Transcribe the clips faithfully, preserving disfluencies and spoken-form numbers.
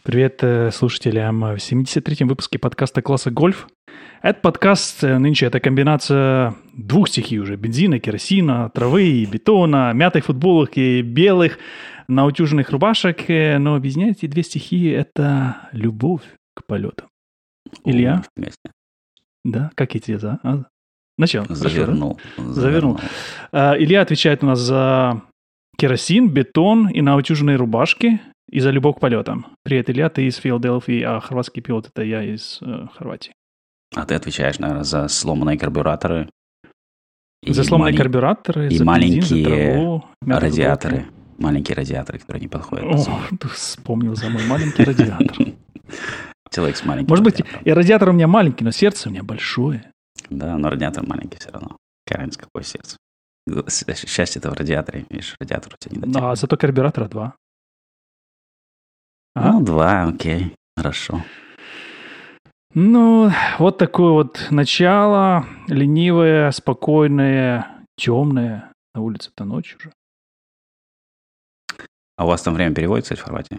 Привет слушателям в семьдесят третьем выпуске подкаста «Класса Гольф». Этот подкаст нынче это комбинация двух стихий уже. Бензина, керосина, травы, бетона, мятой футболок и белых наутюженных рубашек. Но без нее эти две стихии – это любовь к полетам. Илья? О, да, как эти, да? А? Начал. Завернул. Завернул. Завернул. А, Илья отвечает у нас за керосин, бетон и наутюженные рубашки и за любовь к полетам. Привет, Илья, ты из Филадельфии, а хорватский пилот – это я из э, Хорватии. А ты отвечаешь, наверное, за сломанные карбюраторы. За сломанные малень... карбюраторы, и за маленькие бензин, за траву, радиаторы. футболки. Маленькие радиаторы, которые не подходят. О, ты вспомнил за мой маленький радиатор. Человек с маленьким Может быть, радиатором. и радиатор у меня маленький, но сердце у меня большое. Да, но радиатор маленький все равно. Разница, какое сердце. Счастье-то в радиаторе. Видишь, радиатор у тебя не дотянет. А зато карбюратора два. А? Ну, два, окей, хорошо. Ну, вот такое вот начало. Ленивое, спокойное, темное. На улице-то ночь уже. А у вас там время переводится, кстати, в Хорватии?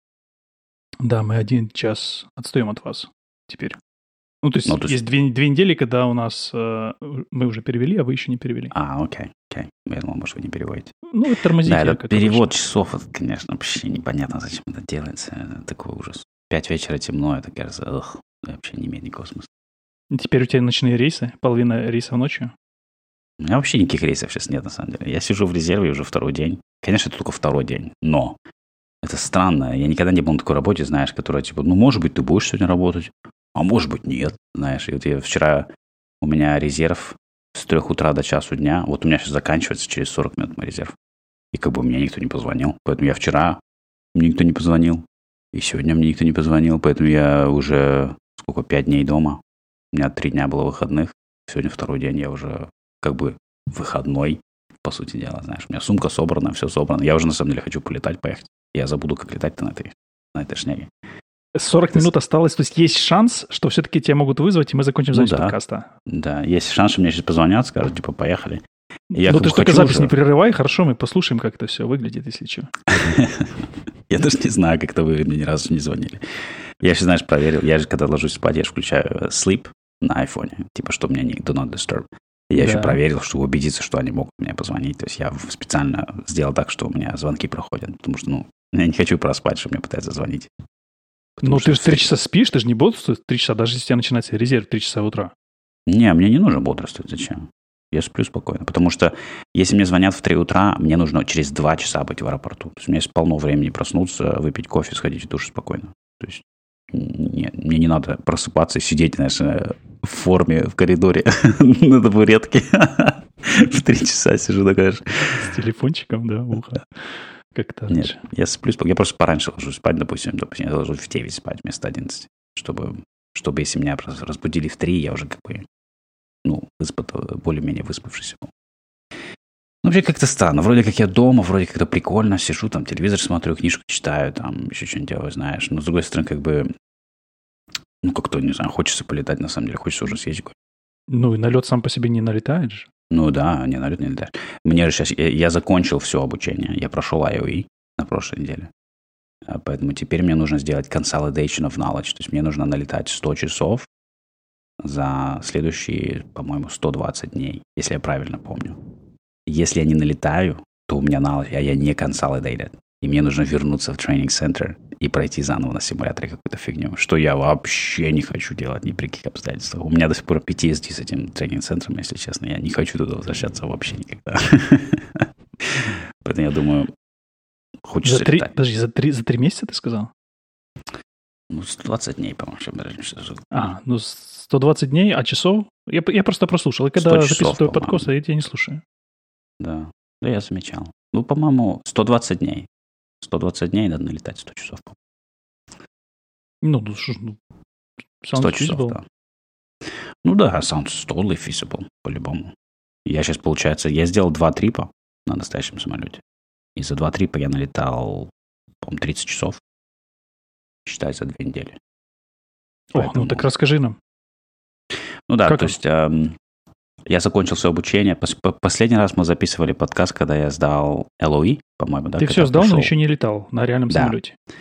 Да, мы один час отстаем от вас теперь. Ну, то есть, ну, то есть... есть две, две недели, когда у нас э, мы уже перевели, а вы еще не перевели. А, окей, окей. Я думал, может, вы не переводите. Ну, это тормозите. Да, это перевод обычно. Часов, это, конечно, вообще непонятно, зачем это делается. Это такой ужас. Пять вечера темно, это, кажется, эх, вообще не имеет никакого смысла. Теперь у тебя ночные рейсы? Половина рейсов ночью? У меня вообще никаких рейсов сейчас нет, на самом деле. Я сижу в резерве уже второй день. Конечно, это только второй день, но это странно. Я никогда не был на такой работе, знаешь, которая типа, ну, может быть, ты будешь сегодня работать, а может быть, нет, знаешь. И вот я вчера, у меня резерв с трех утра до часу дня. Вот у меня сейчас заканчивается через сорок минут мой резерв. И как бы мне никто не позвонил. Поэтому я вчера, мне никто не позвонил. И сегодня мне никто не позвонил. Поэтому я уже, сколько, пять дней дома. У меня три дня было выходных. Сегодня второй день, я уже как бы выходной, по сути дела, знаешь. У меня сумка собрана, все собрано. Я уже на самом деле хочу полетать, поехать. Я забуду, как летать-то на этой, на этой шняге. сорок Ты... минут осталось, то есть есть шанс, что все-таки тебя могут вызвать, и мы закончим запись ну, да. подкаста. Да, есть шанс, что мне сейчас позвонят, скажут, типа, поехали. Я ну, ты только запись уже... не прерывай, хорошо, мы послушаем, как это все выглядит, если что. Я даже не знаю, как-то вы мне ни разу не звонили. Я сейчас, знаешь, проверил, я же, когда ложусь спать, я же включаю Sleep на айфоне, типа, чтобы меня не Do Not Disturb. Я еще проверил, чтобы убедиться, что они могут мне позвонить. То есть я специально сделал так, что у меня звонки проходят, потому что, ну, я не хочу проспать, чтобы мне пытаются звонить. Ну, ты же три часа спишь, ты же не бодрствуешь три часа, даже если у тебя начинается резерв три часа утра. Не, мне не нужно бодрствовать. Зачем? Я сплю спокойно. Потому что если мне звонят в три утра, мне нужно через два часа быть в аэропорту. То есть у меня есть полно времени проснуться, выпить кофе, сходить в душ спокойно. То есть не, мне не надо просыпаться и сидеть, знаешь, в форме в коридоре на табуретке. В три часа сижу такая же. С телефончиком, да, в ухо. Как-то нет, я сплю спокойно. Я просто пораньше ложусь спать, допустим, допустим, я ложусь в девять спать вместо одиннадцати, чтобы, чтобы если меня разбудили в три, я уже как бы, ну, выспат, более-менее выспавшийся был. Ну, вообще как-то странно. Вроде как я дома, вроде как-то прикольно, сижу, там, телевизор смотрю, книжку читаю, там, еще что-нибудь делаю, знаешь. Но, с другой стороны, как бы, ну, как-то, не знаю, хочется полетать, на самом деле, хочется уже съездить. Ну, и на лед сам по себе не налетаешь. Ну да, не, на лед не летаешь. Мне же сейчас, я, я закончил все обучение, я прошел ай о и на прошлой неделе. Поэтому теперь мне нужно сделать consolidation of knowledge, то есть мне нужно налетать сто часов за следующие, по-моему, сто двадцать дней, если я правильно помню. Если я не налетаю, то у меня knowledge, а я не consolidated. И мне нужно вернуться в тренинг-центр и пройти заново на симуляторе какую-то фигню, что я вообще не хочу делать ни при каких обстоятельствах. У меня до сих пор пи ти эс ди с этим тренинг-центром, если честно. Я не хочу туда возвращаться вообще никогда. Поэтому я думаю, хочется за три, летать. Подожди, за три, за три месяца ты сказал? Ну, сто двадцать дней, по-моему. А, ну, сто двадцать дней, а часов? Я, я просто прослушал. И когда записываю твой подкаст, я тебя не слушаю. Да, да, я замечал. Ну, по-моему, сто двадцать дней. сто двадцать дней надо налетать, сто часов. Ну, ну, ну сто часов, да. Ну да, sounds totally feasible, по-любому. Я сейчас, получается, я сделал два трипа на настоящем самолете. И за два трипа я налетал, по-моему, тридцать часов. Считай, за две недели. О, Поэтому... ну так расскажи нам. Ну да, как то он? есть... Эм, я закончил все обучение. Последний раз мы записывали подкаст, когда я сдал эл о и, по-моему. Да, Ты все сдал, пошел. Но еще не летал на реальном да. самолете.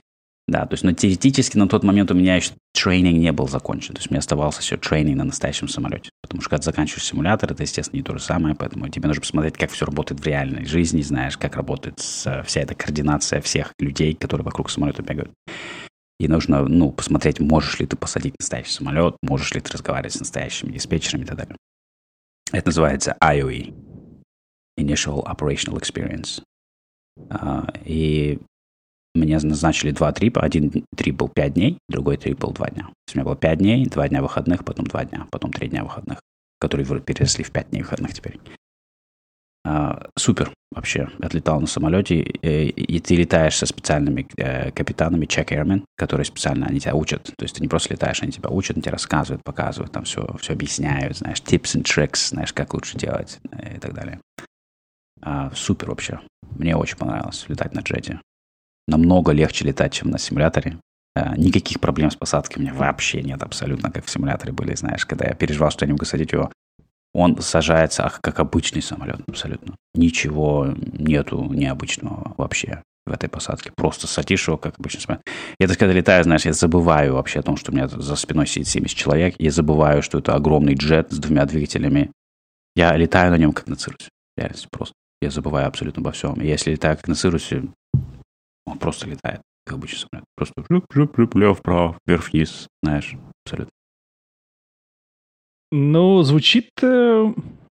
Да, то есть, но теоретически на тот момент у меня еще тренинг не был закончен. То есть, у меня оставался еще тренинг на настоящем самолете. Потому что, когда заканчиваешь симулятор, это, естественно, не то же самое. Поэтому тебе нужно посмотреть, как все работает в реальной жизни, знаешь, как работает вся эта координация всех людей, которые вокруг самолета бегают. И нужно, ну, посмотреть, можешь ли ты посадить настоящий самолет, можешь ли ты разговаривать с настоящими диспетчерами и так далее. Это называется ай о и. Initial Operational Experience. Uh, и мне назначили два трипа. Один трип был пять дней, другой трип был два дня. То есть у меня было пять дней, два дня выходных, потом два дня, потом три дня выходных, которые переросли в пять дней выходных теперь. Uh, супер вообще. Отлетал на самолете, и, и ты летаешь со специальными э, капитанами, check-airmen, которые специально, они тебя учат. То есть ты не просто летаешь, они тебя учат, они тебе рассказывают, показывают, там все, все объясняют, знаешь, tips and tricks, знаешь, как лучше делать и так далее. Uh, супер вообще. Мне очень понравилось летать на джете. Намного легче летать, чем на симуляторе. Uh, никаких проблем с посадкой у меня вообще нет, абсолютно, как в симуляторе были, знаешь, когда я переживал, что я не могу садить его. Он сажается, ах, как обычный самолет, абсолютно. Ничего нету необычного вообще в этой посадке. Просто садишь его, как обычный самолет. Я так, когда летаю, знаешь, я забываю вообще о том, что у меня за спиной сидит семьдесят человек. Я забываю, что это огромный джет с двумя двигателями. Я летаю на нем, как на цирусе. Реально, просто. Я забываю абсолютно обо всем. И если летаю, как на цирусе, он просто летает, как обычный самолет. Просто жуп-жуп-жуп, лево-вправо, вверх-вниз, знаешь, абсолютно. Ну, звучит... Э...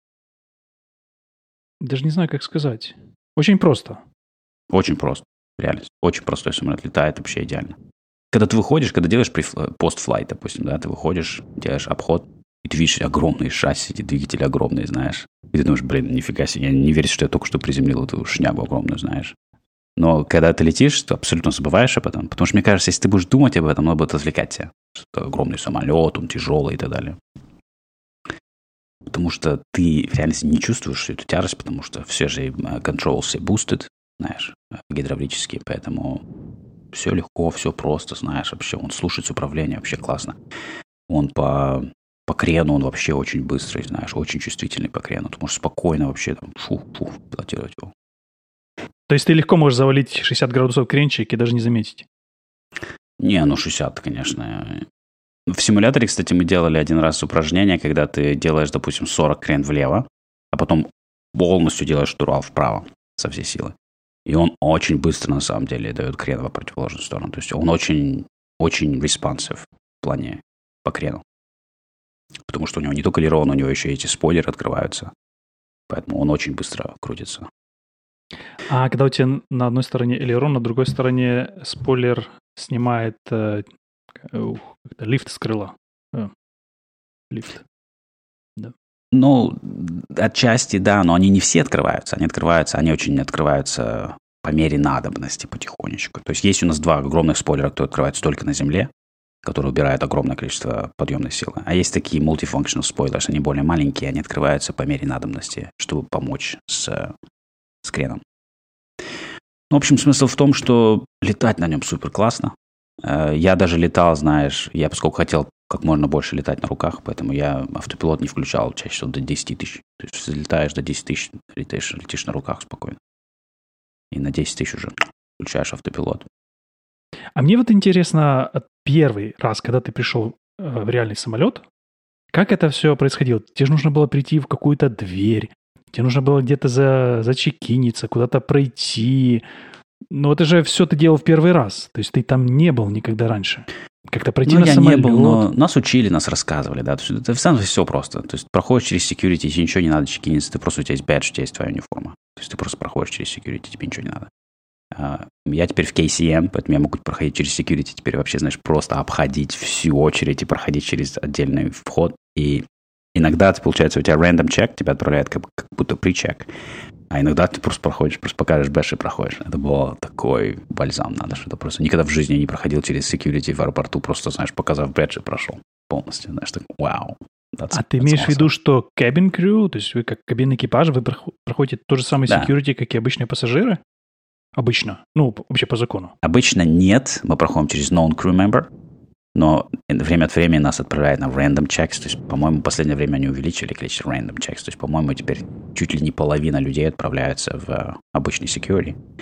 Даже не знаю, как сказать. Очень просто. Очень просто. Реально. Очень простой самолет. Летает вообще идеально. Когда ты выходишь, когда делаешь пост-флайт, допустим, да, ты выходишь, делаешь обход, и ты видишь огромные шасси, эти двигатели огромные, знаешь. И ты думаешь, блин, нифига себе, я не верю, что я только что приземлил эту шнягу огромную, знаешь. Но когда ты летишь, ты абсолютно забываешь об этом. Потому что, мне кажется, если ты будешь думать об этом, оно будет отвлекать тебя. Что это огромный самолет, он тяжелый и так далее. Потому что ты в реальности не чувствуешь всю эту тяжесть, потому что все же controls все boosted, знаешь, гидравлические, поэтому все легко, все просто, знаешь, вообще он слушается управление, вообще классно. Он по, по крену, он вообще очень быстрый, знаешь, очень чувствительный по крену. Ты можешь спокойно вообще там фу-фу пилотировать его. То есть ты легко можешь завалить шестьдесят градусов кренчик и даже не заметить? Не, ну шестьдесят, конечно. В симуляторе, кстати, мы делали один раз упражнение, когда ты делаешь, допустим, сорок крен влево, а потом полностью делаешь штурвал вправо со всей силы. И он очень быстро, на самом деле, дает крен в противоположную сторону. То есть он очень, очень responsive в плане по крену. Потому что у него не только элерон, у него еще эти спойлеры открываются. Поэтому он очень быстро крутится. А когда у тебя на одной стороне элерон, на другой стороне спойлер снимает э, ух, лифт с крыла. Э, лифт. Да. Ну, отчасти, да, но они не все открываются. Они открываются, они очень открываются по мере надобности потихонечку. То есть есть у нас два огромных спойлера, которые открываются только на земле, которые убирают огромное количество подъемной силы. А есть такие multifunctional spoilers, они более маленькие, они открываются по мере надобности, чтобы помочь с, с креном. В общем, смысл в том, что летать на нем супер классно. Я даже летал, знаешь, я поскольку хотел как можно больше летать на руках, поэтому я автопилот не включал чаще всего до десять тысяч. То есть, если летаешь до десять тысяч, летаешь, летишь на руках спокойно. И на десять тысяч уже включаешь автопилот. А мне вот интересно, первый раз, когда ты пришел в реальный самолет, как это все происходило? Тебе же нужно было прийти в какую-то дверь, тебе нужно было где-то за, зачекиниться, куда-то пройти. Но это же все ты делал в первый раз. То есть ты там не был никогда раньше. Как-то пройти ну, на я самолет. Не был, но нас учили, нас рассказывали, да. То есть это в самом все просто. То есть проходишь через security, тебе ничего не надо чекиниться, ты просто у тебя есть бэдж, у тебя есть твоя униформа. То есть ты просто проходишь через security, тебе ничего не надо. Uh, я теперь в кей си эм, поэтому я могу проходить через security, теперь вообще, знаешь, просто обходить всю очередь и проходить через отдельный вход. И иногда, получается, у тебя random check, тебя отправляют как, как будто pre-check. А иногда ты просто проходишь, просто покажешь бэдж и проходишь. Это был такой бальзам, надо что-то просто. Никогда в жизни я не проходил через security в аэропорту, просто, знаешь, показав бэдж и прошел полностью. Знаешь, так, вау. That's, а ты имеешь awesome. В виду, что cabin crew, то есть вы как кабинный экипаж, вы проходите то же самое да. security, как и обычные пассажиры? Обычно. Ну, вообще по закону. Обычно нет. Мы проходим через known crew member. Но время от времени нас отправляют на random checks. То есть, по-моему, в последнее время они увеличили количество random checks. То есть, по-моему, теперь чуть ли не половина людей отправляются в обычный security.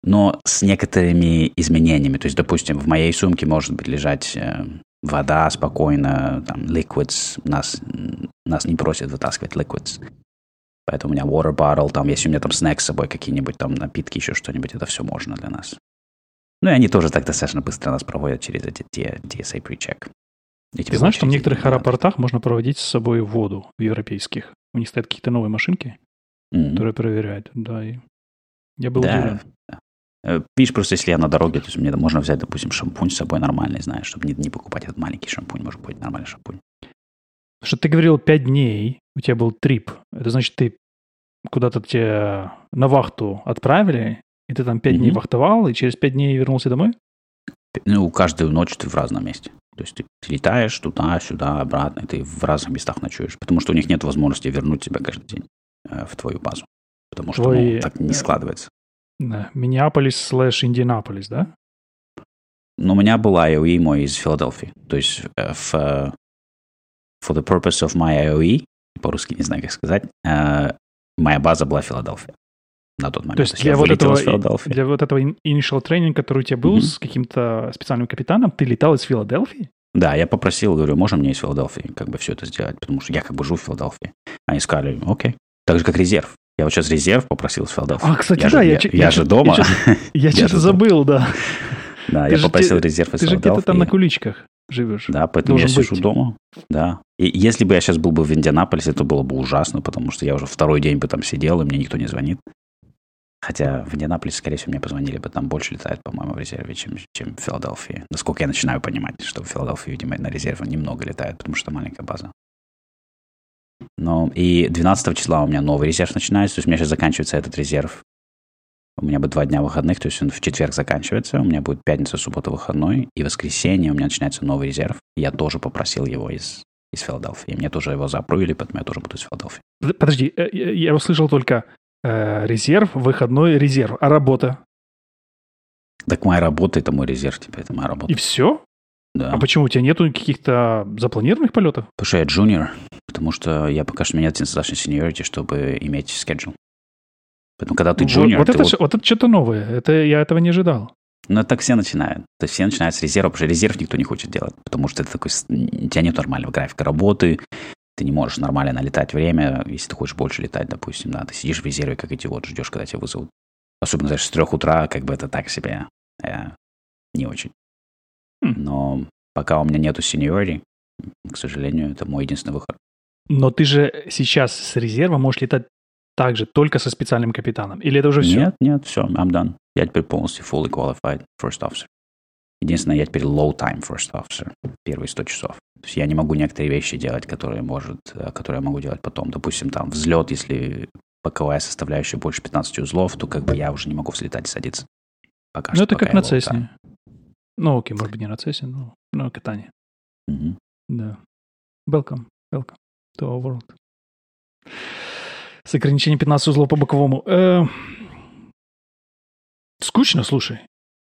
но с некоторыми изменениями. То есть, допустим, в моей сумке может быть лежать э, вода спокойно, там, liquids. Нас, нас не просят вытаскивать liquids. Поэтому у меня water bottle, там, если у меня там снэк с собой, какие-нибудь там напитки, еще что-нибудь, это все можно для нас. Ну, и они тоже так достаточно быстро нас проводят через эти ти эс эй pre-check. Ты знаешь, что в некоторых аэропортах можно проводить с собой воду в европейских? У них стоят какие-то новые машинки, mm-hmm. которые проверяют. Да, и я был да. удивлен. Видишь, просто если я на дороге, то есть мне можно взять, допустим, шампунь с собой нормальный, знаешь, чтобы не, не покупать этот маленький шампунь, может быть, нормальный шампунь. Что ты говорил, пять дней, у тебя был трип. Это значит, ты куда-то тебя на вахту отправили, и ты там пять mm-hmm. дней вахтовал, и через пять дней вернулся домой? Ну, каждую ночь ты в разном месте. То есть ты, ты летаешь туда, сюда, обратно, и ты в разных местах ночуешь. Потому что у них нет возможности вернуть тебя каждый день э, в твою базу. Потому что Твой, ну, так не складывается. Да, Миннеаполис слэш Индианаполис, да? Но у меня был ай о и мой из Филадельфии. То есть э, в, for the purpose of my ай о и, по-русски не знаю, как сказать, э, моя база была Филадельфия. На тот момент. То есть, То есть для, вот этого, для вот этого initial training, который у тебя был mm-hmm. с каким-то специальным капитаном, ты летал из Филадельфии? Да, я попросил, говорю, можно мне из Филадельфии как бы все это сделать, потому что я как бы живу в Филадельфии. Они сказали, окей. Так же, как резерв. Я вот сейчас резерв попросил из Филадельфии. А, кстати, я да. Же, я, я, я, я, я же дома. Я что-то забыл, да. Да, я попросил резерв из Филадельфии. Ты же где-то там на куличках живешь. Да, поэтому я сижу дома. Да. И если бы я сейчас был бы в Индианаполисе, это было бы ужасно, потому что я уже второй день бы там сидел, и мне никто не звонит. Хотя в Индианаполисе, скорее всего, мне позвонили бы, там больше летает, по-моему, в резерве, чем, чем в Филадельфии. Насколько я начинаю понимать, что в Филадельфии, видимо, на резерве немного летает, потому что маленькая база. Но и двенадцатого числа у меня новый резерв начинается, то есть у меня сейчас заканчивается этот резерв. У меня будет два дня выходных, то есть он в четверг заканчивается, у меня будет пятница, суббота выходной, и в воскресенье у меня начинается новый резерв. Я тоже попросил его из, из Филадельфии. Мне тоже его заапрувили, поэтому я тоже буду из Филадельфии. Подожди, я услышал только... резерв, выходной резерв. А работа? Так моя работа – это мой резерв теперь, это моя работа. И все? Да. А почему у тебя нету каких-то запланированных полетов? Потому что я джуниор, потому что я пока что нет достаточно seniority, чтобы иметь schedule. Поэтому когда ты джуниор... Вот, вот, это, вот... вот это что-то новое, это, я этого не ожидал. Ну, так все начинают. То есть все начинают с резерва, потому что резерв никто не хочет делать, потому что это такой... у тебя нет нормального графика работы, ты не можешь нормально налетать время, если ты хочешь больше летать, допустим, да, ты сидишь в резерве, как идиот, ждешь, когда тебя вызовут. Особенно, знаешь, с трех утра, как бы это так себе э, не очень. Mm. Но пока у меня нету seniority, к сожалению, это мой единственный выход. Но ты же сейчас с резерва можешь летать также только со специальным капитаном? Или это уже все? Нет, нет, все, I'm done. Я теперь полностью fully qualified first officer. Единственное, я теперь low time first officer, первые сто часов. То есть я не могу некоторые вещи делать, которые, может, которые я могу делать потом. Допустим, там взлет, если боковая составляющая больше пятнадцати узлов, то как бы я уже не могу взлетать и садиться. Пока ну, что, это пока как на Цесне. Ну, окей, может быть, не на Цесне, но на катании. Mm-hmm. Да. Welcome, welcome to our world. С ограничением пятнадцати узлов по боковому. Э, скучно, слушай.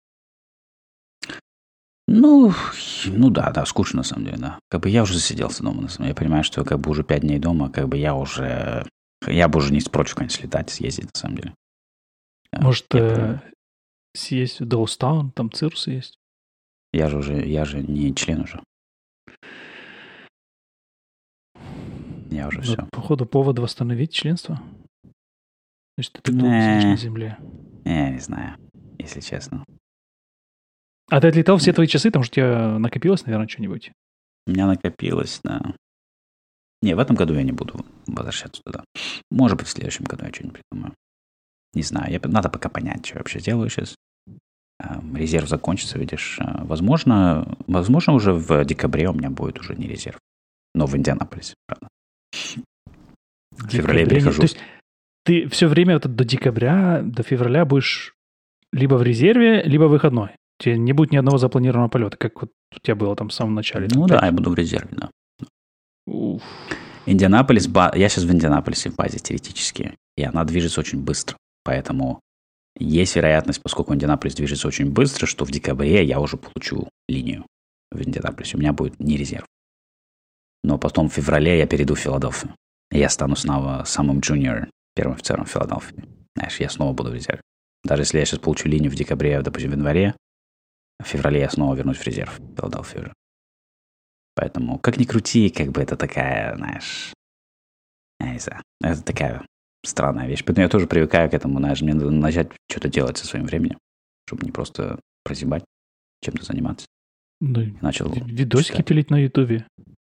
Ну, ну да, да, скучно на самом деле, да. Как бы я уже засиделся дома, на самом деле. Я понимаю, что как бы уже пять дней дома, как бы я уже... Я бы уже не прочь куда-нибудь слетать, съездить, на самом деле. Может, э, съесть в Доустаун, там Цирус есть? Я же уже, я же не член уже. Я уже Но, все. Походу, повод восстановить членство? Значит, ты так долго сидишь на земле. Я не знаю, если честно. А ты отлетал все твои часы, потому что у тебя накопилось, наверное, что-нибудь? У меня накопилось, да. Не, в этом году я не буду возвращаться туда. Может быть, в следующем году я что-нибудь придумаю. Не знаю, я, надо пока понять, что я вообще делаю сейчас. Резерв закончится, видишь. Возможно, возможно, уже в декабре у меня будет уже не резерв. Но в Индианаполисе, правда. В феврале я перехожу. То есть ты все время вот до декабря, до февраля будешь либо в резерве, либо выходной? У тебя не будет ни одного запланированного полета, как вот у тебя было там в самом начале. Ну да, я буду в резерве, да. Уф. Индианаполис, я сейчас в Индианаполисе в базе теоретически, и она движется очень быстро. Поэтому есть вероятность, поскольку Индианаполис движется очень быстро, что в декабре я уже получу линию в Индианаполисе. У меня будет не резерв. Но потом в феврале я перейду в Филадельфию. И я стану снова самым джуниор, первым офицером в Филадельфии. Знаешь, я снова буду в резерве. Даже если я сейчас получу линию в декабре, допустим, в январе, в феврале я снова вернусь в резерв в Филадельфию уже. Поэтому, как ни крути, как бы это такая, знаешь, я не знаю, это такая странная вещь. Поэтому я тоже привыкаю к этому, знаешь, мне надо начать что-то делать со своим временем, чтобы не просто прозябать, чем-то заниматься. Ну, начал видосики читать. пилить на Ютубе.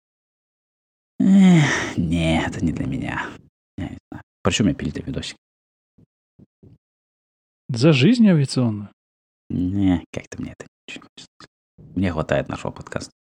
Эх, нет, это не для меня. Я не знаю. Причем я пилить видосики? За жизнь авиационную? Не, как-то мне это не очень хочется. Мне хватает нашего подкаста.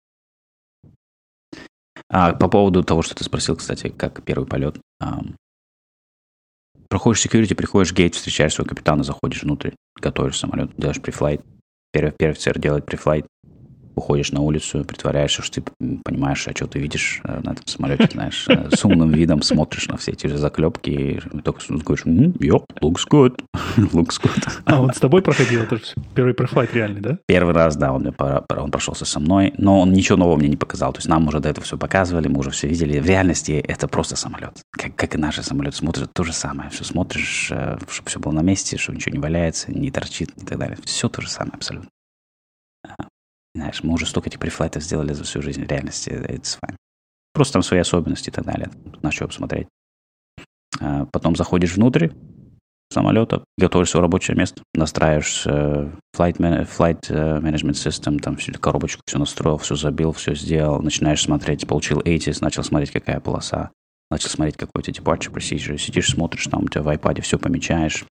А по поводу того, что ты спросил, кстати, как первый полет. А, проходишь security, приходишь в гейт, встречаешь своего капитана, заходишь внутрь, готовишь самолет, делаешь префлайт. Первый, первый офицер делает префлайт. Уходишь на улицу, притворяешься, что ты понимаешь, а что ты видишь на этом самолете, знаешь, с умным видом смотришь на все эти же заклепки и только говоришь, йоп, looks good, looks good. А, он с тобой проходил, это же первый префлайт реальный, да? Первый раз, да, он, он прошелся со мной, но он ничего нового мне не показал, то есть нам уже до этого все показывали, мы уже все видели, в реальности это просто самолет, как, как и наши самолеты, смотришь, то же самое, все смотришь, чтобы все было на месте, чтобы ничего не валяется, не торчит и так далее, все то же самое абсолютно. Знаешь, мы уже столько этих префлайтов сделали за всю жизнь в реальности, it's fine. Просто там свои особенности и так далее, на что посмотреть. А потом заходишь внутрь самолета, готовишь свое рабочее место, настраиваешь uh, flight, man- flight uh, management system, там всю коробочку все настроил, все забил, все сделал, начинаешь смотреть, получил эйтис, начал смотреть, какая полоса, начал смотреть, какой у тебя departure procedure, сидишь, смотришь, там у тебя в iPad все помечаешь,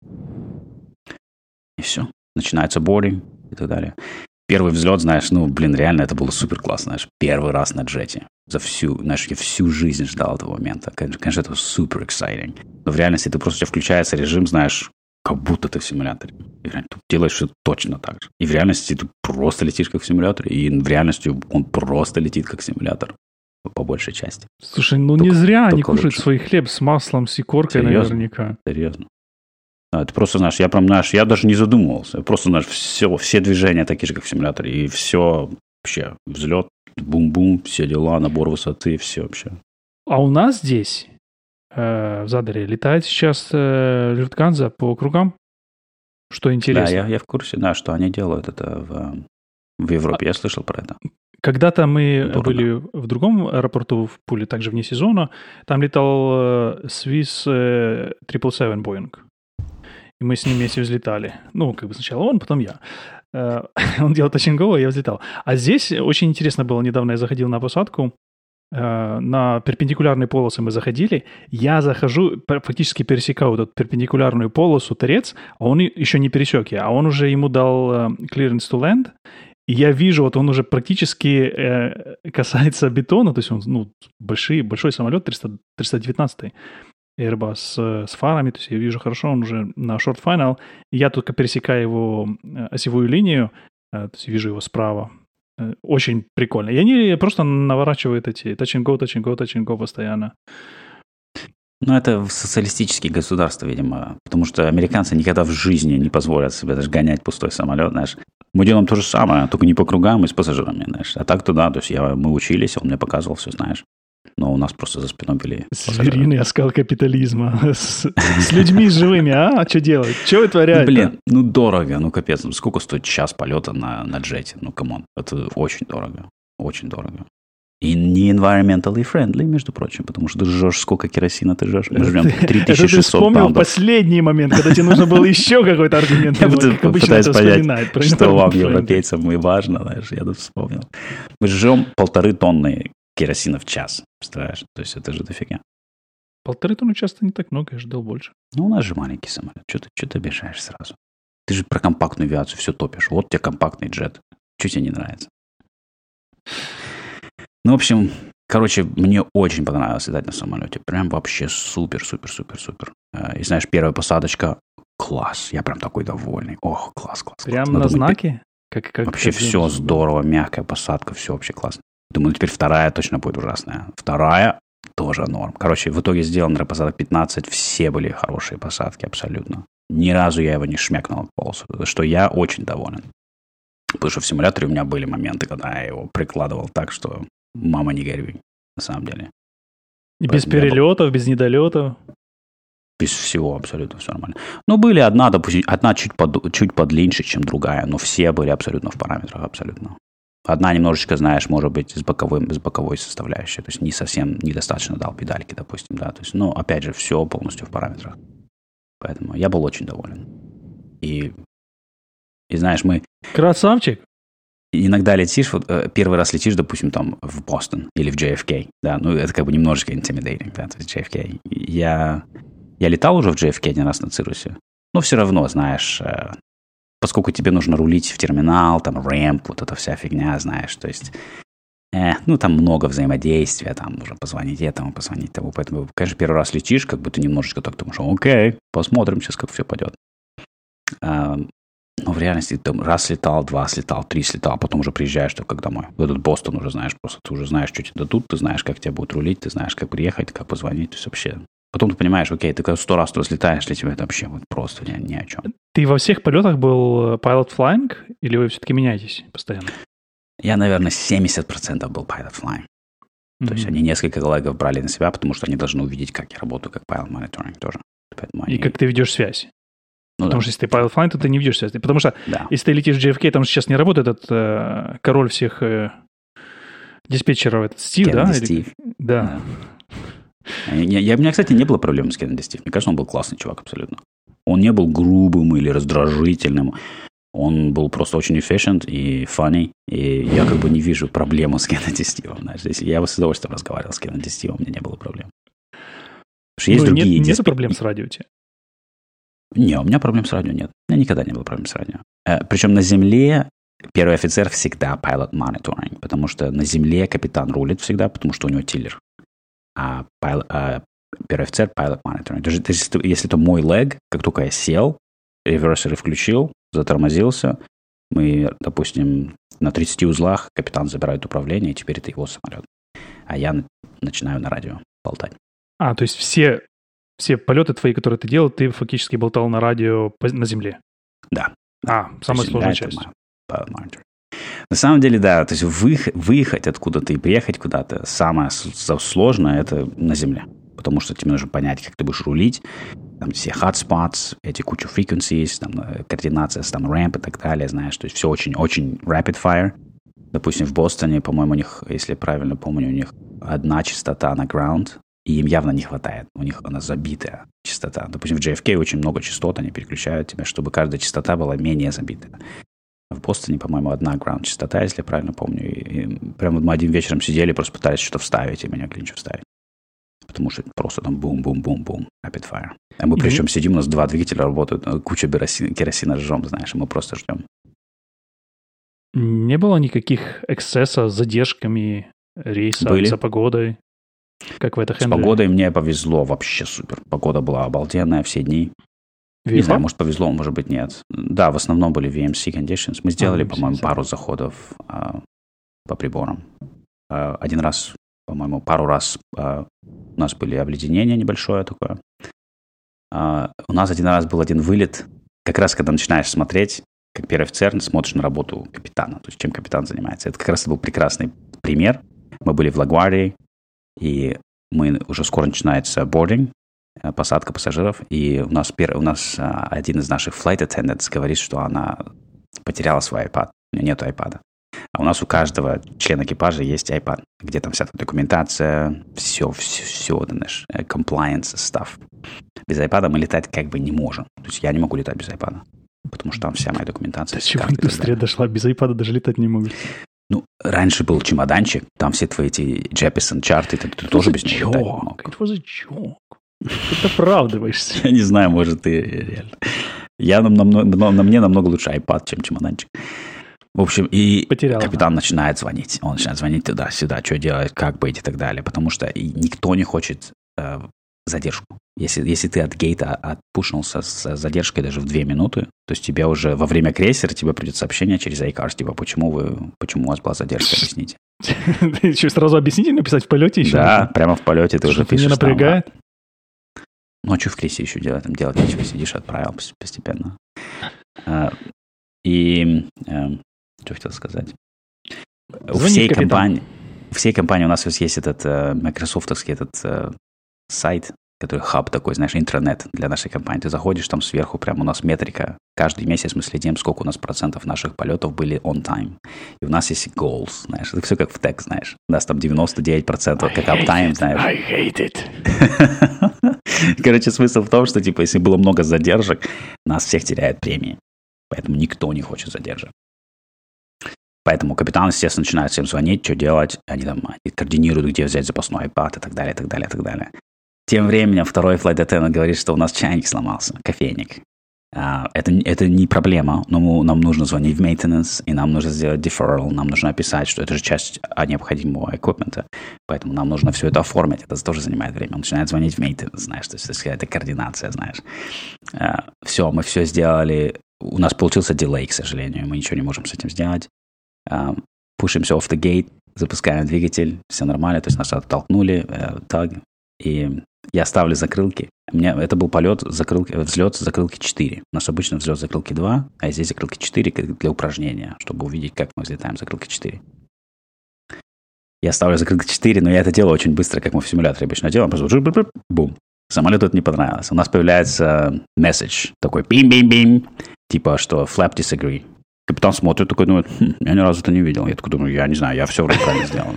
и все. Начинается boarding и так далее. Первый взлет, знаешь, ну, блин, реально это было супер классно, знаешь, первый раз на джете. За всю, знаешь, я всю жизнь ждал этого момента. Конечно, это супер exciting. Но в реальности ты просто, у тебя включается режим, знаешь, как будто ты в симуляторе. И реально, ты делаешь все точно так же. И в реальности ты просто летишь, как в симуляторе, и в реальности он просто летит, как симулятор. По большей части. Слушай, ну только, не зря они кушают свой хлеб с маслом, с икоркой наверняка. Серьезно. А, это просто, знаешь, я прям, знаешь, я даже не задумывался. Просто, знаешь, все, все движения такие же, как в симуляторе. И все вообще, взлет, бум-бум, все дела, набор высоты, все вообще. А у нас здесь, э, в Задере, летает сейчас э, Люфтганза по кругам? Что интересно. Да, я, я в курсе, да, что они делают это в, в Европе. Я слышал про это. Когда-то мы Дорого. были в другом аэропорту в Пуле, также вне сезона. Там летал э, Swiss э, семь семь семь Boeing. И мы с ним вместе взлетали. Ну, как бы сначала он, потом я. Uh, он делал тачингово, я взлетал. А здесь очень интересно было. Недавно я заходил на посадку. Uh, на перпендикулярные полосы мы заходили. Я захожу, фактически пересекаю вот эту перпендикулярную полосу, торец, а он еще не пересек я. А он уже ему дал uh, clearance to land. И я вижу, вот он уже практически uh, касается бетона. То есть он, ну, большой, большой самолет, триста девятнадцать Airbus с, с фарами, то есть я вижу хорошо, он уже на short final, и я только пересекаю его осевую линию, то есть вижу его справа. Очень прикольно. И они просто наворачивают эти touch and go, touch and go, touch and go постоянно. Ну, это в социалистические государства, видимо, потому что американцы никогда в жизни не позволят себе даже гонять пустой самолет, знаешь. Мы делаем то же самое, только не по кругам и с пассажирами, знаешь. А так-то да, то есть я, мы учились, он мне показывал все, знаешь. Но у нас просто за спиной были звериный оскал капитализма. С, с людьми живыми, а? Что делать? Что вытворять? Блин, ну дорого, ну капец. Сколько стоит час полета на, на джете? Ну, камон. Это очень дорого. Очень дорого. И не environmentally friendly, между прочим, потому что ты жжешь, сколько керосина ты жжешь. Мы жрем три тысячи шестьсот паундов. Это ты вспомнил последний момент, когда тебе нужно было еще какой-то аргумент. Я пытаюсь понять, что вам, европейцам, и важно, знаешь, я тут вспомнил. Мы жжем полторы тонны керосина в час, представляешь? То есть это же дофига. Полторы тонны часто не так много, я ждал больше. Ну, у нас же маленький самолет. Что ты, что ты обижаешь сразу? Ты же про компактную авиацию все топишь. Вот тебе компактный джет. Что тебе не нравится? Ну, в общем, короче, мне очень понравилось летать на самолете. Прям вообще супер, супер, супер, супер. И знаешь, первая посадочка, класс. Я прям такой довольный. Ох, класс, класс. Прям класс. на Надо знаке? Как, как, вообще как все здорово, мягкая посадка, все вообще классно. Думаю, теперь вторая точно будет ужасная. Вторая тоже норм. Короче, в итоге сделал на посадок пятнадцать. Все были хорошие посадки абсолютно. Ни разу я его не шмякнул в полосу. За что я очень доволен. Потому что в симуляторе у меня были моменты, когда я его прикладывал так, что мама не горюй, на самом деле. И без перелетов, был... без недолетов? Без всего абсолютно все нормально. Ну, были одна, допустим, одна чуть, под, чуть подлиннее, чем другая, но все были абсолютно в параметрах, абсолютно. Одна немножечко, знаешь, может быть, с боковой, с боковой составляющей, то есть не совсем недостаточно дал педальки, допустим, да, то есть, ну, опять же, все полностью в параметрах. Поэтому я был очень доволен. И, и знаешь, мы... Красавчик! Иногда летишь, вот первый раз летишь, допустим, там в Бостон или в джей эф кей, да, ну, это как бы немножечко intimidating, да, то есть джей эф кей. Я... Я летал уже в джей эф кей один раз на Цирусе, но все равно, знаешь, э, поскольку тебе нужно рулить в терминал, там, рэмп, вот эта вся фигня, знаешь, то есть, э, ну, там много взаимодействия, там, нужно позвонить этому, позвонить тому, поэтому, конечно, первый раз летишь, как бы ты немножечко так думаешь, окей, посмотрим сейчас, как все пойдет. Э, но в реальности ты там раз слетал, два слетал, три слетал, потом уже приезжаешь только домой. В этот Бостон уже знаешь, просто ты уже знаешь, что тебе дадут, ты знаешь, как тебя будут рулить, ты знаешь, как приехать, как позвонить, то есть вообще... Потом ты понимаешь, окей, ты когда сто раз туда слетаешь, для тебя это вообще вот просто ни, ни о чем. Ты во всех полетах был pilot flying, или вы все-таки меняетесь постоянно? Я, наверное, семьдесят процентов был pilot flying. Mm-hmm. То есть они несколько коллегов брали на себя, потому что они должны увидеть, как я работаю, как pilot monitoring тоже. Поэтому они... И как ты ведешь связь. Ну, потому да. что если ты pilot flying, то ты не ведешь связь. Потому что да. если ты летишь в джей эф кей, там сейчас не работает этот э, король всех э, диспетчеров, этот Стив, Кеннеди да? Стив. Или... Да. да. Я, я, у меня, кстати, не было проблем с Кеннеди Стив. Мне кажется, он был классный чувак абсолютно. Он не был грубым или раздражительным. Он был просто очень efficient и funny. И я как бы не вижу проблемы с Кеннеди Стивом. Знаешь, если я бы с удовольствием разговаривал с Кеннеди Стивом, у меня не было проблем. Потому что есть ну, другие... Нет, дисп... нет проблем с радио у тебя? Не, у меня проблем с радио нет. У меня никогда не было проблем с радио. Э, причем на земле первый офицер всегда pilot monitoring, потому что на земле капитан рулит всегда, потому что у него тиллер. А, pilot, а первый офицер pilot monitoring. Даже если, если это мой лэг, как только я сел, реверсеры включил, затормозился, мы, допустим, на тридцати узлах капитан забирает управление, и теперь это его самолет. А я начинаю на радио болтать. А, то есть все, все полеты твои, которые ты делал, ты фактически болтал на радио на земле? Да. А, самая сложная часть. Pilot monitoring. На самом деле, да, то есть выехать, выехать откуда-то и приехать куда-то самое сложное – это на земле. Потому что тебе нужно понять, как ты будешь рулить. Там все hotspots, эти кучу frequencies, там, координация, там, ramp и так далее, знаешь. То есть все очень-очень rapid fire. Допустим, в Бостоне, по-моему, у них, если я правильно помню, у них одна частота на ground, и им явно не хватает. У них она забитая частота. Допустим, в джей эф кей очень много частот, они переключают тебя, чтобы каждая частота была менее забитая. В Бостоне, по-моему, одна граунд-частота, если я правильно помню. И, и прямо мы один вечером сидели, просто пытались что-то вставить, и меня могли ничего вставить. Потому что просто там бум-бум-бум-бум, rapid fire. А мы причем mm-hmm. сидим, у нас два двигателя работают, куча керосина, керосина жжем, знаешь, и мы просто ждем. Не было никаких эксцессов с задержками рейса, за погодой? Как в это С погодой мне повезло вообще супер. Погода была обалденная все дни. ви эм Не знаю, может повезло, может быть нет. Да, в основном были ви эм си conditions. Мы сделали, а, по-моему, пару заходов а, по приборам. А, один раз, по-моему, пару раз а, у нас были обледенения небольшое такое. А, у нас один раз был один вылет. Как раз, когда начинаешь смотреть, как первый офицер, смотришь на работу капитана, то есть чем капитан занимается. Это как раз был прекрасный пример. Мы были в Лагуардии, и мы уже скоро начинается бординг, посадка пассажиров, и у нас, пер... у нас а, один из наших flight attendants говорит, что она потеряла свой iPad. У нее нет iPad. А у нас у каждого члена экипажа есть iPad, где там вся эта документация, все, все, все, знаешь, compliance stuff. Без iPad мы летать как бы не можем. То есть я не могу летать без iPad, потому что там вся моя документация. До чего индустрия дошла? Без iPad даже летать не могут. Ну, раньше был чемоданчик, там все твои эти Jeppesen чарты, ты, ты тоже без него летать не мог. Это was a joke. Ты оправдываешься. Я не знаю, может, ты реально. Я, на, на, на мне намного лучше iPad, чем чемоданчик. В общем, и Потерял, капитан да. начинает звонить. Он начинает звонить туда-сюда, что делать, как быть и так далее. Потому что никто не хочет э, задержку. Если, если ты от гейта отпушнулся с задержкой даже в две минуты, то есть тебе уже во время крейсера тебе придет сообщение через iCars, типа, почему, вы, почему у вас была задержка, объясните. Ты еще сразу объясните, написать в полете еще? Да, прямо в полете ты уже пишешь. Не напрягает? Ну, а что в крейсере еще делать? Там делать нечего, сидишь, отправил постепенно. И что хотел сказать? У всей компании, всей компании у нас есть этот майкрософтовский этот сайт, который хаб такой, знаешь, интранет для нашей компании. Ты заходишь, там сверху прямо у нас метрика. Каждый месяц мы следим, сколько у нас процентов наших полетов были on time. И у нас есть goals, знаешь. Это все как в тег, знаешь. У нас там девяносто девять процентов как uptime, знаешь. I hate it. Короче, смысл в том, что, типа, если было много задержек, нас всех теряют премии. Поэтому никто не хочет задержек. Поэтому капитан, естественно, начинает всем звонить, что делать. Они там они координируют, где взять запасной iPad и так далее, и так далее, и так далее. Тем временем второй flight attendant говорит, что у нас чайник сломался, кофейник. Uh, это, это не проблема, но нам нужно звонить в maintenance, и нам нужно сделать deferral, нам нужно описать, что это же часть необходимого эквипмента, поэтому нам нужно все это оформить, это тоже занимает время. Он начинает звонить в maintenance, знаешь, то есть это координация, знаешь. Uh, все, мы все сделали, у нас получился delay, к сожалению, мы ничего не можем с этим сделать. Uh, пушимся off the gate, запускаем двигатель, все нормально, то есть нас оттолкнули, uh, tug, и я ставлю закрылки. У меня это был полет, закрылки, взлет закрылки четыре. У нас обычно взлет закрылки два, а здесь закрылки четыре для упражнения, чтобы увидеть, как мы взлетаем закрылки четыре. Я ставлю закрылки четыре, но я это делаю очень быстро, как мы в симуляторе обычно делаем. Просто бум. Самолету это не понравилось. У нас появляется месседж такой бим-бим-бим, типа что flap disagree. Капитан смотрит, такой думает, хм, я ни разу это не видел. Я такой думаю, я не знаю, я все руками сделал.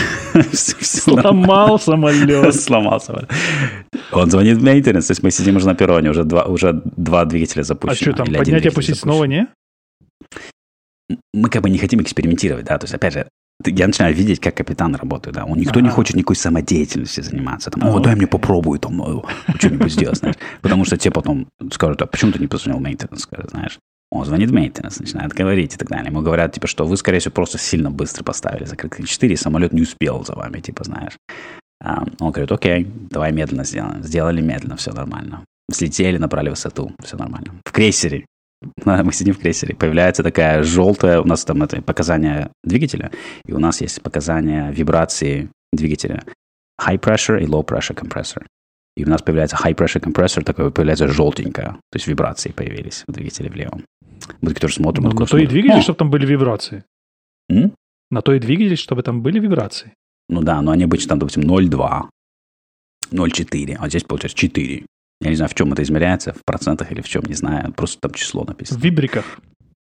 Сломал самолет. Сломал самолет. Он звонит в maintenance, то есть мы сидим уже на перроне, уже два, уже два двигателя запущено. А что там, поднять и опустить снова, не? Мы как бы не хотим экспериментировать, да, то есть, опять же, я начинаю видеть, как капитан работает, да, он никто не хочет никакой самодеятельностью заниматься, там, о, дай мне попробую, там, что-нибудь сделать, знаешь, потому что те потом скажут, а почему ты не позвонил в maintenance, знаешь. Он звонит в maintenance, начинает говорить и так далее. Ему говорят, типа, что вы, скорее всего, просто сильно быстро поставили закрытки четыре, и самолет не успел за вами, типа, знаешь. Um, он говорит, окей, давай медленно сделаем. Сделали медленно, все нормально. Взлетели, набрали высоту, все нормально. В крейсере, мы сидим в крейсере, появляется такая желтая, у нас там это показания двигателя, и у нас есть показания вибрации двигателя. High pressure и low pressure compressor. И у нас появляется high pressure compressor, такое появляется желтенькое, то есть вибрации появились в двигателе в левом. Мы тоже смотрим. Ну, на то и двигатель, чтобы там были вибрации. М? На то и двигатель, чтобы там были вибрации. Ну да, но они обычно там, допустим, ноль целых два, ноль целых четыре, а здесь получается четыре. Я не знаю, в чем это измеряется, в процентах или в чем, не знаю, просто там число написано. В вибриках.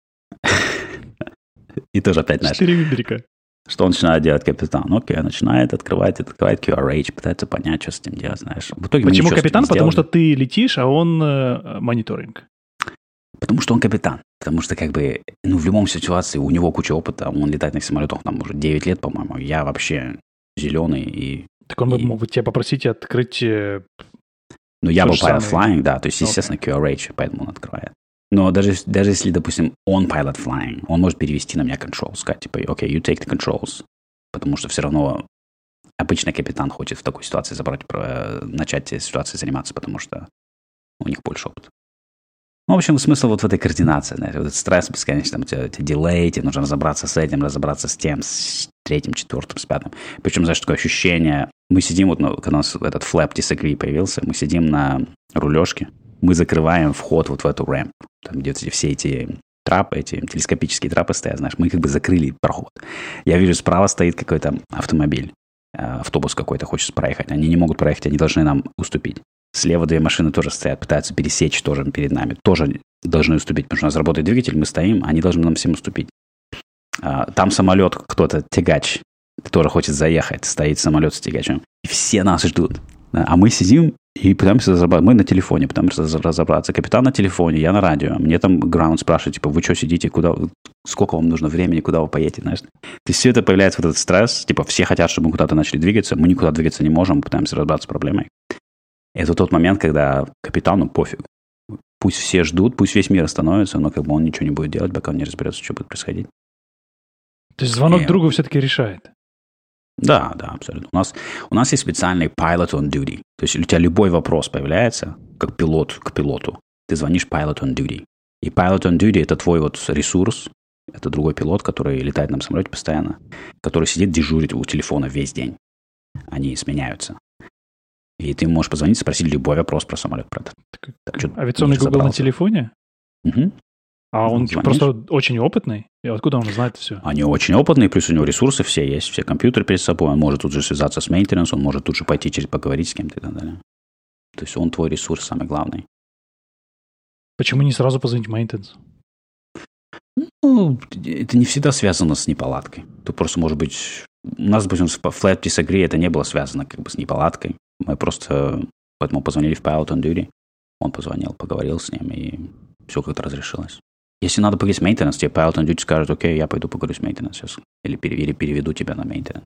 И тоже опять, знаешь, четыре вибрика. что он начинает делать капитан? Окей, начинает открывать, открывает кью ар эйч, пытается понять, что с этим делать, знаешь. В итоге почему капитан? Потому что ты летишь, а он э, мониторинг. Потому что он капитан. Потому что, как бы, ну, в любом ситуации у него куча опыта. Он летает на самолетах там уже девять лет, по-моему. Я вообще зеленый и... Так он и... мог бы тебя попросить открыть... Э, ну, я был pilot flying, да. То есть, естественно, okay. кью ар эйч, поэтому он открывает. Но даже, даже если, допустим, он pilot flying, он может перевести на меня control, сказать, типа, окей, okay, you take the controls. Потому что все равно обычно капитан хочет в такой ситуации забрать, начать ситуацией заниматься, потому что у них больше опыта. Ну, в общем, смысл вот в этой координации, знаете, вот этот стресс бесконечно, там, у тебя, у тебя дилей, тебе нужно разобраться с этим, разобраться с тем, с третьим, четвертым, с пятым. Причем, знаешь, такое ощущение, мы сидим, вот, ну, когда у нас этот flap disagree появился, мы сидим на рулежке, мы закрываем вход вот в эту рэмп, там, где все эти трапы, эти телескопические трапы стоят, знаешь, мы как бы закрыли проход. Я вижу, справа стоит какой-то автомобиль, автобус какой-то хочет проехать, они не могут проехать, они должны нам уступить. Слева две машины тоже стоят, пытаются пересечь тоже перед нами. Тоже должны уступить, потому что у нас работает двигатель, мы стоим, они должны нам всем уступить. Там самолет, кто-то, тягач, который хочет заехать, стоит самолет с тягачем. И все нас ждут. А мы сидим и пытаемся разобраться. Мы на телефоне пытаемся разобраться. Капитан на телефоне, я на радио. Мне там граунд спрашивает, типа, вы что сидите, куда, сколько вам нужно времени, куда вы поедете, знаешь. То есть все это появляется, вот этот стресс. Типа, все хотят, чтобы мы куда-то начали двигаться. Мы никуда двигаться не можем, мы пытаемся разобраться с проблемой. Это тот момент, когда капитану пофиг. Пусть все ждут, пусть весь мир остановится, но как бы он ничего не будет делать, пока он не разберется, что будет происходить. То есть звонок И... другу все-таки решает? Да, да, абсолютно. У нас, у нас есть специальный pilot on duty. То есть у тебя любой вопрос появляется, как пилот к пилоту. Ты звонишь pilot on duty. И pilot on duty – это твой вот ресурс. Это другой пилот, который летает на самолете постоянно, который сидит, дежурит у телефона весь день. Они сменяются. И ты можешь позвонить, спросить любой вопрос про самолет. Про это. Так, так, авиационный Google на телефоне? Угу. А он Звонишь? Просто очень опытный? И откуда он знает все? Они очень опытные, плюс у него ресурсы все есть, все компьютеры перед собой. Он может тут же связаться с maintenance, он может тут же пойти через поговорить с кем-то и так далее. То есть он твой ресурс самый главный. Почему не сразу позвонить в maintenance? Ну, это не всегда связано с неполадкой. Ты просто, может быть... У нас, допустим, в Flat Disagree это не было связано как бы с неполадкой. Мы просто поэтому позвонили в Pilot on Duty. Он позвонил, поговорил с ним, и все как-то разрешилось. Если надо поговорить с maintenance, тебе Pilot on Duty скажет, окей, я пойду поговорю с maintenance сейчас. Или, или переведу тебя на maintenance.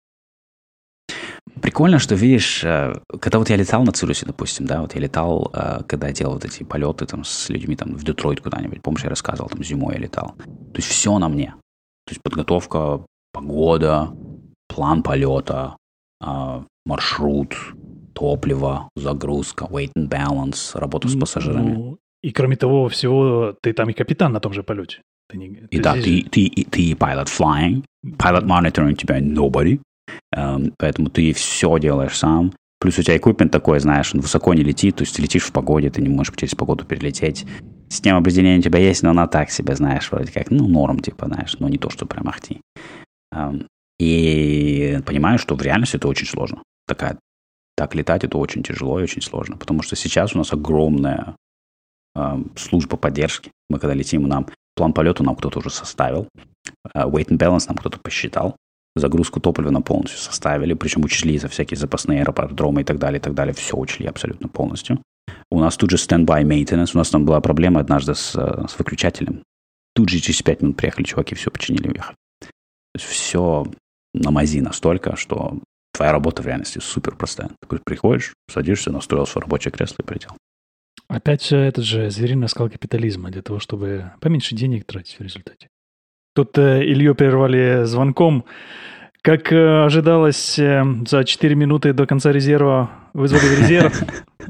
Прикольно, что, видишь, когда вот я летал на Цирусе, допустим, да, вот я летал, когда я делал вот эти полеты там с людьми там в Детройт куда-нибудь, помнишь, я рассказывал, там зимой я летал. То есть все на мне. То есть подготовка, погода, план полета, маршрут, топливо, загрузка, weight and balance, работа с пассажирами. Ну, и кроме того всего, ты там и капитан на том же полете. Ты не, и ты да, здесь... ты, ты, ты pilot flying, pilot monitoring тебя nobody. Um, поэтому ты все делаешь сам. Плюс у тебя эквипмент такой, знаешь, он высоко не летит, то есть ты летишь в погоде, ты не можешь через погоду перелететь. Система определения у тебя есть, но она так себе, знаешь, вроде как, ну, норм, типа, знаешь, но не то, что прям ахти. Um, и понимаю, что в реальности это очень сложно. Такая, так летать это очень тяжело и очень сложно, потому что сейчас у нас огромная uh, служба поддержки. Мы когда летим, нам план полета нам кто-то уже составил, uh, weight and balance нам кто-то посчитал. Загрузку топлива на полностью составили, причем учли за всякие запасные аэродромы и так далее, и так далее. Все учли абсолютно полностью. У нас тут же stand-by maintenance. У нас там была проблема однажды с, с выключателем. Тут же через пять минут приехали чуваки, все починили, уехали. То есть все на мази настолько, что твоя работа в реальности супер простая. Ты приходишь, садишься, настроил свое рабочее кресло и полетел. Опять же, этот же звериный оскал капитализма для того, чтобы поменьше денег тратить в результате. Тут э, Илью прервали звонком. Как э, ожидалось, э, за четыре минуты до конца резерва вызвали в резерв.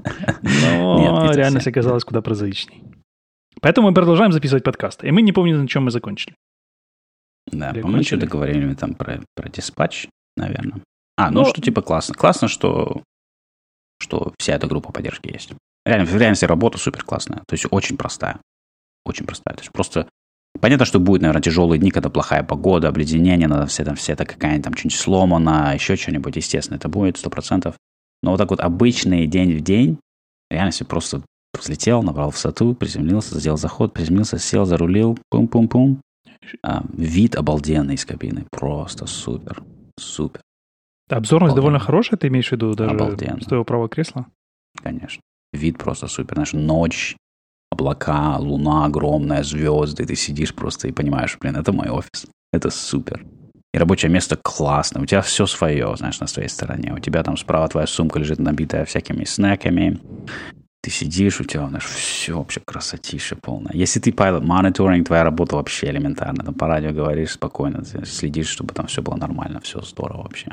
Но реальность оказалась куда прозаичней. Поэтому мы продолжаем записывать подкаст. И мы не помним, на чем мы закончили. Да, по-моему, что договорили там про, про диспатч, наверное. А, ну, ну что типа классно. Классно, что, что вся эта группа поддержки есть. Реально, в реальности работа супер классная. То есть очень простая. Очень простая. То есть просто... Понятно, что будут, наверное, тяжелые дни, когда плохая погода, обледенение, надо все там, все это какая-нибудь там что-нибудь сломано, еще что-нибудь, естественно, это будет сто процентов. Но вот так вот обычный день в день, реально себе просто взлетел, набрал высоту, приземлился, сделал заход, приземлился, сел, зарулил, пум-пум-пум. А, вид обалденный из кабины, просто супер, супер. Обзорность обалденно. Довольно хорошая, ты имеешь в виду даже обалденно. С твоего правого кресла? Конечно. Вид просто супер, знаешь, ночь. Облака, луна огромная, звезды, ты сидишь просто и понимаешь, блин, это мой офис, это супер. И рабочее место классное, у тебя все свое, знаешь, на своей стороне. У тебя там справа твоя сумка лежит набитая всякими снеками. Ты сидишь, у тебя, знаешь, все вообще красотища полная. Если ты pilot monitoring, твоя работа вообще элементарна. Там по радио говоришь спокойно, следишь, чтобы там все было нормально, все здорово вообще.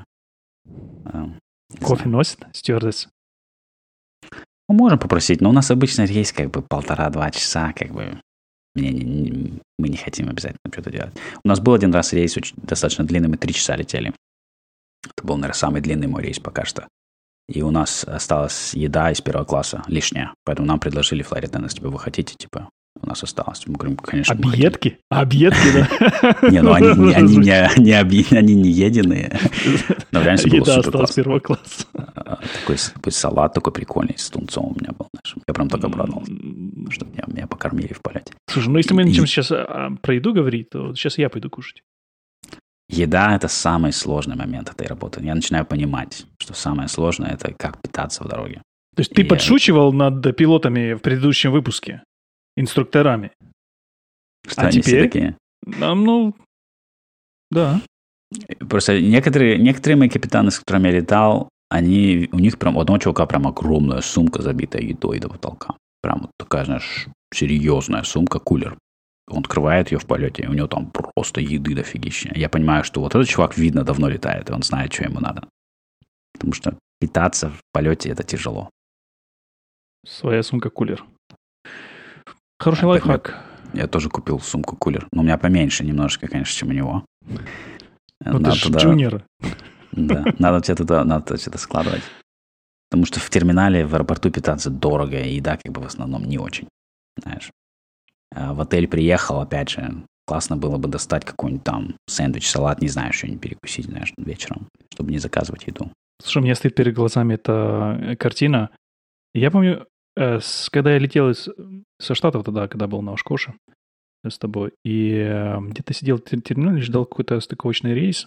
Кофе носит стюардесса? Мы можем попросить, но у нас обычно рейс как бы полтора-два часа, как бы не, не, не, мы не хотим обязательно что-то делать. У нас был один раз рейс очень, достаточно длинный, мы три часа летели. Это был, наверное, самый длинный мой рейс пока что. И у нас осталась еда из первого класса лишняя, поэтому нам предложили flight attendants, типа, вы хотите, типа, у нас осталось. Мы говорим, конечно, мы объедки? Объедки, да? Не, ну они не единые. Но реально все было супер классно. Первого класса. Такой салат такой прикольный с тунцом у меня был. Я прям так обрадовался, что меня покормили в полете. Слушай, ну если мы начнем сейчас про еду говорить, то сейчас я пойду кушать. Еда – это самый сложный момент этой работы. Я начинаю понимать, что самое сложное – это как питаться в дороге. То есть ты подшучивал над пилотами в предыдущем выпуске? Инструкторами. Что а они теперь, все такие? Ну, да. Просто некоторые, некоторые мои капитаны, с которыми я летал, они, у них прям, у одного чувака прям огромная сумка, забитая едой до потолка. Прям вот такая, знаешь, серьезная сумка, кулер. Он открывает ее в полете, и у него там просто еды дофигища. Я понимаю, что вот этот чувак, видно, давно летает, и он знает, что ему надо. Потому что питаться в полете – это тяжело. Своя сумка-кулер. Хороший лайфхак. Я, я тоже купил сумку-кулер. Но у меня поменьше немножко, конечно, чем у него. Ну ты же джуниор. Да, надо тебе туда, надо что-то складывать. Потому что в терминале, в аэропорту питаться дорого, и еда как бы в основном не очень. Знаешь. А в отель приехал, опять же, классно было бы достать какой-нибудь там сэндвич, салат, не знаю, что-нибудь перекусить, знаешь, вечером, чтобы не заказывать еду. Слушай, у меня стоит перед глазами эта картина. Я помню, э, с, когда я летел из, со Штатов тогда, когда был на Ошкоше с тобой, и э, где-то сидел в терминале, ждал какой-то стыковочный рейс,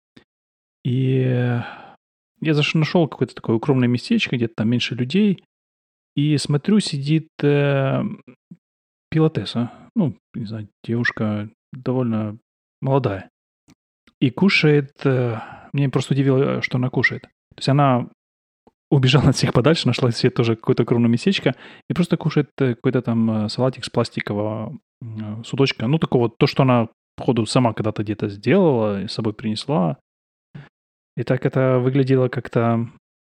и э, я зашел, нашел какое-то такое укромное местечко, где-то там меньше людей, и смотрю, сидит э, пилотесса, ну, не знаю, девушка довольно молодая, и кушает, э, меня просто удивило, что она кушает. То есть она убежала от всех подальше, нашла себе тоже какое-то укромное местечко и просто кушает какой-то там салатик с пластикового судочка. Ну, такого, то, что она, походу, сама когда-то где-то сделала и с собой принесла. И так это выглядело как-то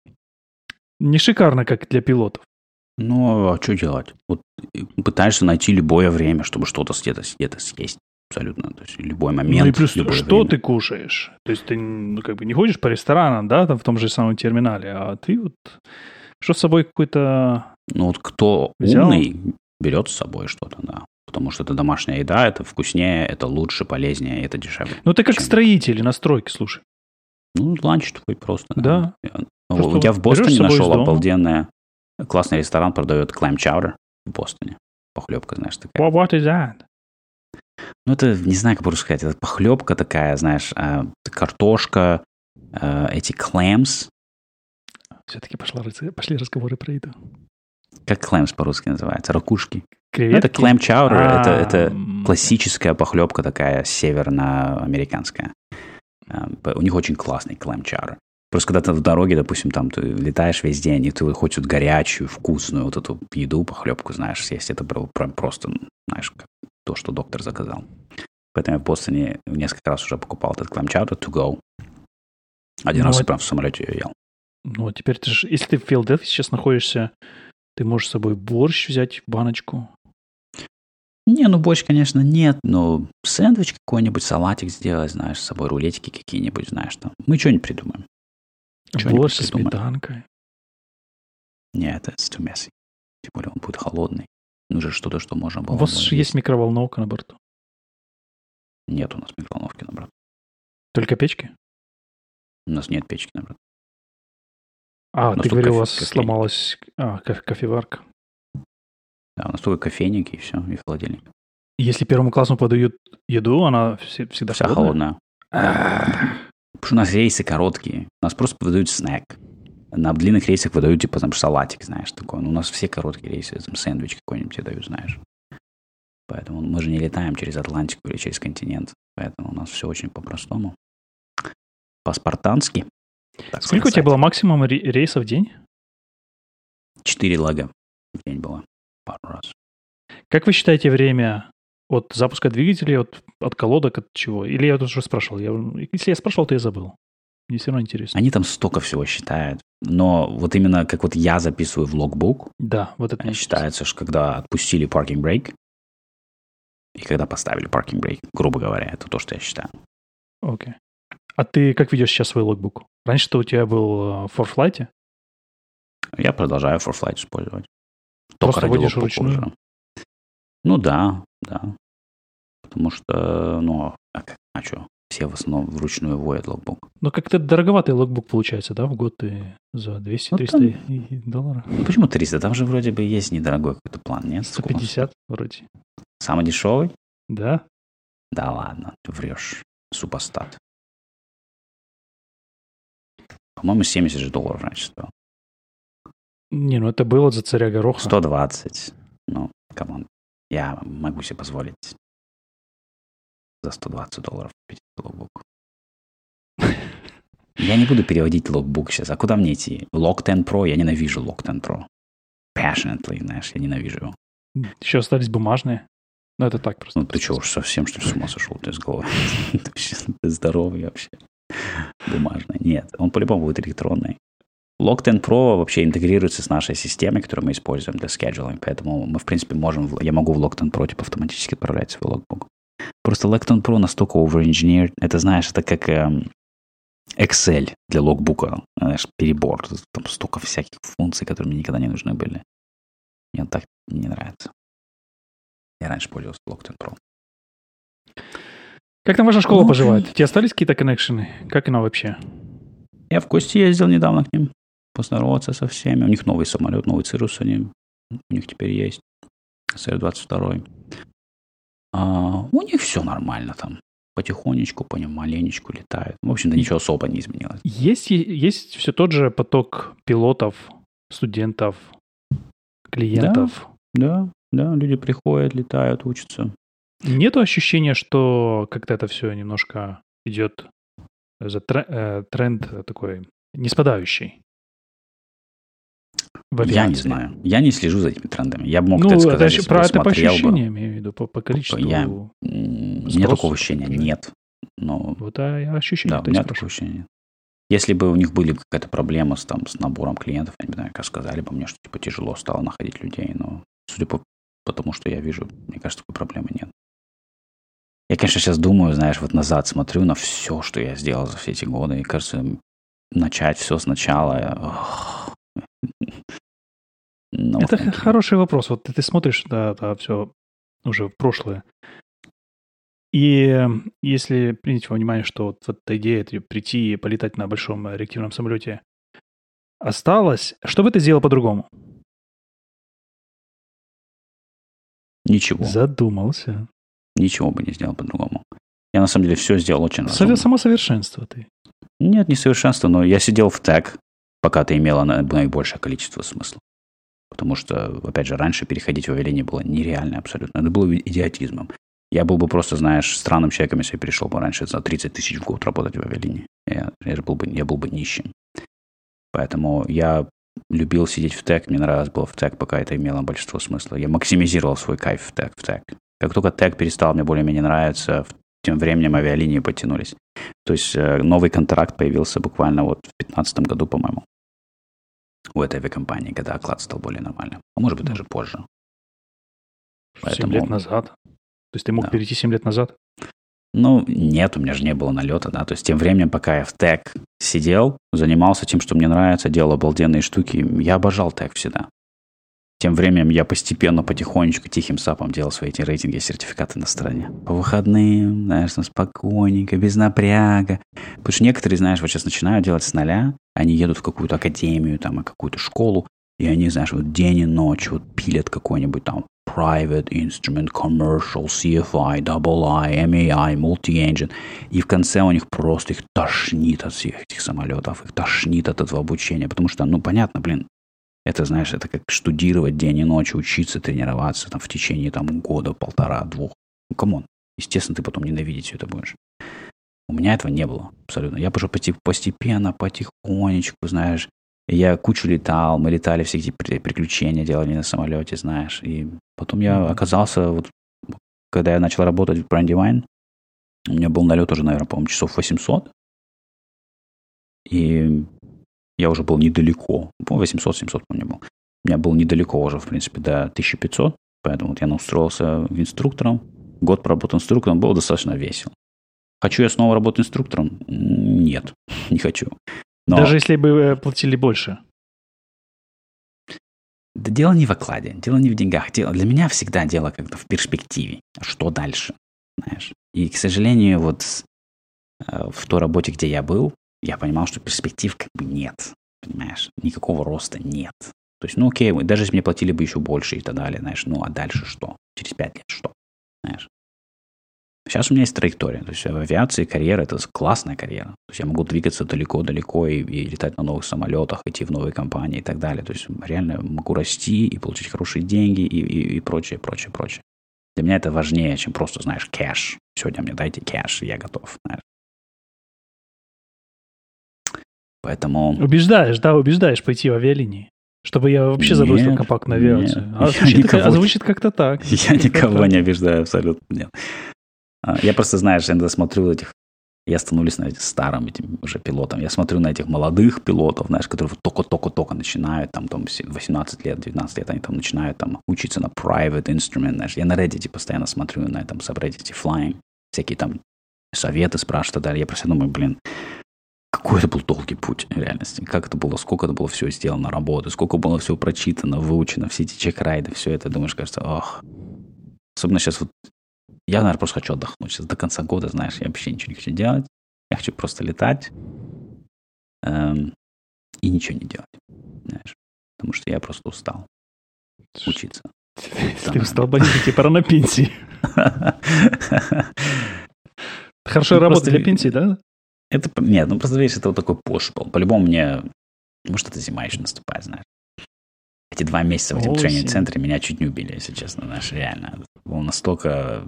не шикарно, как для пилотов. Ну, а что делать? Вот пытаешься найти любое время, чтобы что-то где-то, где-то съесть. Абсолютно. То есть любой момент. Ну и плюс, любое что время. ты кушаешь? То есть ты ну, как бы не ходишь по ресторанам, да, там в том же самом терминале, а ты вот что с собой какой-то... Ну вот кто взял? умный, берет с собой что-то, да. Потому что это домашняя еда, это вкуснее, это лучше, полезнее, это дешевле. Ну ты как чем... строители на стройке, слушай. Ну, ланч твой просто. Да. да. Я, я в Бостоне нашел обалденный, классный ресторан, продает clam chowder в Бостоне. Похлебка, знаешь, такая. Well, what is that? Ну, это, не знаю, как по-русски сказать, это похлебка такая, знаешь, картошка, эти clams. Все-таки пошла, пошли разговоры про еду. Как clams по-русски называется? Ракушки. Креветки? Ну, это clam chowder, А, это, это классическая похлебка такая северноамериканская. У них очень классный clam chowder. Просто когда ты в дороге, допустим, там ты летаешь весь день, и ты хочешь вот горячую, вкусную вот эту еду, похлебку, знаешь, съесть, это было прям просто, знаешь, как то, что доктор заказал. Поэтому я в Бостоне несколько раз уже покупал этот clam chowder to go. Один ну, раз я прям в самолете ее ел. Ну, теперь ты же, если ты в Филадельфии сейчас находишься, ты можешь с собой борщ взять, баночку. Не, ну борщ, конечно, нет, но сэндвич какой-нибудь, салатик сделать, знаешь, с собой рулетики какие-нибудь, знаешь, там. Мы что-нибудь придумаем. Борщ со сметанкой. Нет, это too messy. Тем более он будет холодный. Нужно что-то, что можно было. У вас же есть микроволновка на борту? Нет у нас микроволновки на борту. Только печки? У нас нет печки на борту. А, ты говорил, у вас сломалась а, кофе, кофеварка. Да, у нас только кофейник и все, и холодильник. Если первому классу подают еду, она всегда Вся холодная. холодная. Потому что у нас рейсы короткие. У нас просто подают снэк. На длинных рейсах выдают, типа, там, салатик, знаешь, такой. Но у нас все короткие рейсы, там, сэндвич какой-нибудь тебе дают, знаешь. Поэтому мы же не летаем через Атлантику или через континент. Поэтому у нас все очень по-простому. По-спартански. Сколько сказать. У тебя было максимум рейсов в день? Четыре лага в день было. Пару раз. Как вы считаете время от запуска двигателей, от, от колодок, от чего? Или я тут уже спрашивал? Я, если я спрашивал, то я забыл. Мне все равно интересно. Они там столько всего считают. Но вот именно как вот я записываю в логбук, да, вот это считается, что когда отпустили parking brake и когда поставили parking brake, грубо говоря, это то, что я считаю. Окей. Okay. А ты как ведешь сейчас свой логбук? Раньше-то у тебя был в ForFlight? Я продолжаю ForFlight использовать. Только просто водишь вручную? Уже. Ну да, да. Потому что, ну, а, а что? Все в основном вручную вводят логбук. Ну, как-то дороговатый логбук получается, да, в год ты за двести-триста ну, там... долларов. Ну, почему триста? Там же вроде бы есть недорогой какой-то план, нет? сто пятьдесят вроде. Самый дешевый? Да. Да ладно, ты врешь. Супостат. По-моему, семьдесят же долларов раньше стоил. Не, ну это было за царя Гороха. сто двадцать. Ну, камон. Я могу себе позволить за сто двадцать долларов купить логбук. Я не буду переводить логбук сейчас. А куда мне идти? Log десять Pro? Я ненавижу Log десять Pro. Passionately, знаешь, я ненавижу его. Еще остались бумажные. Ну, это так просто. Ну, ты что, уж совсем, что ли, с ума сошел? Ты с головы. Ты здоровый вообще. Бумажный. Нет, он по-любому будет электронный. Log десять Pro вообще интегрируется с нашей системой, которую мы используем для scheduling, поэтому мы, в принципе, можем, я могу в Log десять Pro типа, автоматически отправлять свой логбук. Просто Log десять Pro настолько over-engineered, это, знаешь, это как эм, Excel для логбука, знаешь, перебор, там столько всяких функций, которые мне никогда не нужны были. Мне он так не нравится. Я раньше пользовался Log десять Pro. Как там ваша школа ну, поживает? У тебя остались какие-то коннекшены? Как она вообще? Я в гости ездил недавно к ним. поздороваться со всеми. У них новый самолет, новый Цирус они, у них теперь есть. эс эр двадцать два. А, у них все нормально там. Потихонечку, помаленечку летают. В общем-то, ничего особо не изменилось. Есть, есть все тот же поток пилотов, студентов, клиентов? Да, да, да, люди приходят, летают, учатся. Нету ощущения, что как-то это все немножко идет за тренд такой не спадающий? Я не знаю. Я не слежу за этими трендами. Я бы мог ну, так сказать, это, если про бы это по смотрел ощущениям, бы. имею в виду, по, по количеству Я, у меня такого ощущения нет. Но, вот а ощущение. Да, у меня такого ощущения нет. Если бы у них были какая-то проблема с, там, с набором клиентов, я не знаю, как сказали бы мне, что типа тяжело стало находить людей, но судя по, по тому, что я вижу, мне кажется, такой проблемы нет. Я, конечно, сейчас думаю, знаешь, вот назад смотрю на все, что я сделал за все эти годы, и кажется, начать все сначала... No, это х- хороший вопрос. Вот ты смотришь да, да, все уже в прошлое. И если принять во внимание, что вот эта идея это прийти и полетать на большом реактивном самолете осталась, что бы ты сделал по-другому? Ничего. Задумался. Ничего бы не сделал по-другому. Я на самом деле все сделал очень разумно. Само совершенство ты. Нет, не совершенство, но я сидел в тег, пока ты имела наибольшее количество смысла. Потому что, опять же, раньше переходить в авиалинии было нереально абсолютно. Это было идиотизмом. Я был бы просто, знаешь, странным человеком, если я перешел бы раньше за тридцать тысяч в год работать в авиалинии. Я, я, был бы, я был бы нищим. Поэтому я любил сидеть в тег. Мне нравилось было в тег, пока это имело большинство смысла. Я максимизировал свой кайф в тег. В тег. Как только тег перестал мне более-менее нравиться, тем временем авиалинии подтянулись. То есть новый контракт появился буквально вот в две тысячи пятнадцатом году, по-моему. У этой авиакомпании, когда оклад стал более нормальным. А может быть, даже позже. семь Поэтому... лет назад. То есть ты мог да. перейти семь лет назад? Ну, нет, у меня же не было налета, да. То есть тем временем, пока я в тег сидел, занимался тем, что мне нравится, делал обалденные штуки, я обожал тег всегда. Тем временем я постепенно, потихонечку, тихим сапом делал свои эти рейтинги и сертификаты на стороне. По выходным, знаешь, спокойненько, без напряга. Потому что некоторые, знаешь, вот сейчас начинают делать с нуля, они едут в какую-то академию, там, и какую-то школу, и они, знаешь, вот день и ночь вот пилят какой-нибудь там Private Instrument, Commercial, си эф ай, Double I, эм эй ай, Multi-Engine. И в конце у них просто их тошнит от всех этих самолетов, их тошнит от этого обучения. Потому что, ну, понятно, блин, это, знаешь, это как штудировать день и ночь, учиться, тренироваться там в течение там года, полтора, двух. Ну, камон. Естественно, ты потом ненавидеть все это будешь. У меня этого не было абсолютно. Я пошел постепенно, потихонечку, знаешь. Я кучу летал, мы летали, все эти приключения делали на самолете, знаешь. И потом я оказался, вот, когда я начал работать в Brandywine, у меня был налет уже, наверное, по-моему, часов восемьсот. И я уже был недалеко. восемьсот-семьсот у меня был. У меня был недалеко уже, в принципе, до тысяча пятьсот. Поэтому вот я устроился инструктором. Год проработал инструктором, было достаточно весело. Хочу я снова работать инструктором? Нет, не хочу. Но... Даже если бы платили больше? Да дело не в окладе, дело не в деньгах. Дело... Для меня всегда дело как-то в перспективе. Что дальше? Знаешь? И, к сожалению, вот в той работе, где я был, я понимал, что перспектив как бы нет. Понимаешь? Никакого роста нет. То есть, ну окей, даже если мне платили бы еще больше и так далее, знаешь, ну а дальше что? Через пять лет что? Знаешь? Сейчас у меня есть траектория. То есть в авиации карьера – это классная карьера. То есть я могу двигаться далеко-далеко и, и летать на новых самолетах, идти в новые компании и так далее. То есть реально могу расти и получить хорошие деньги и, и, и прочее, прочее, прочее. Для меня это важнее, чем просто, знаешь, кэш. Сегодня мне дайте кэш, и я готов. Знаешь. Поэтому... Убеждаешь, да, убеждаешь пойти в авиалинии. Чтобы я вообще забросил нет, компактную авиацию. Нет, а, звучит, никого... а звучит как-то так. Я никого не убеждаю, абсолютно нет. Я просто, знаешь, иногда смотрю этих... Я становлюсь на этих старым этим уже пилотом. Я смотрю на этих молодых пилотов, знаешь, которые только-только-только начинают, там, там восемнадцать лет, девятнадцать лет, они там начинают там учиться на private instrument, знаешь. Я на Reddit постоянно смотрю на этом subreddit flying, всякие там советы спрашивают и так далее. Я просто думаю, блин, какой это был долгий путь в реальности. Как это было, сколько это было все сделано, работы, сколько было все прочитано, выучено, все эти чек-райды, все это, думаешь, кажется, ох. Особенно сейчас вот я, наверное, просто хочу отдохнуть. Сейчас до конца года, знаешь, я вообще ничего не хочу делать. Я хочу просто летать. Эм, и ничего не делать, знаешь, потому что я просто устал учиться. Ты устал, Борис, тебе пора на пенсии. Хорошая работа для пенсии, да? Это, нет, ну просто видишь, это вот такой пош был. По-любому мне, может, это зима еще наступает, знаешь. Эти два месяца в этом тренинг-центре меня чуть не убили, если честно, знаешь, реально. Было настолько...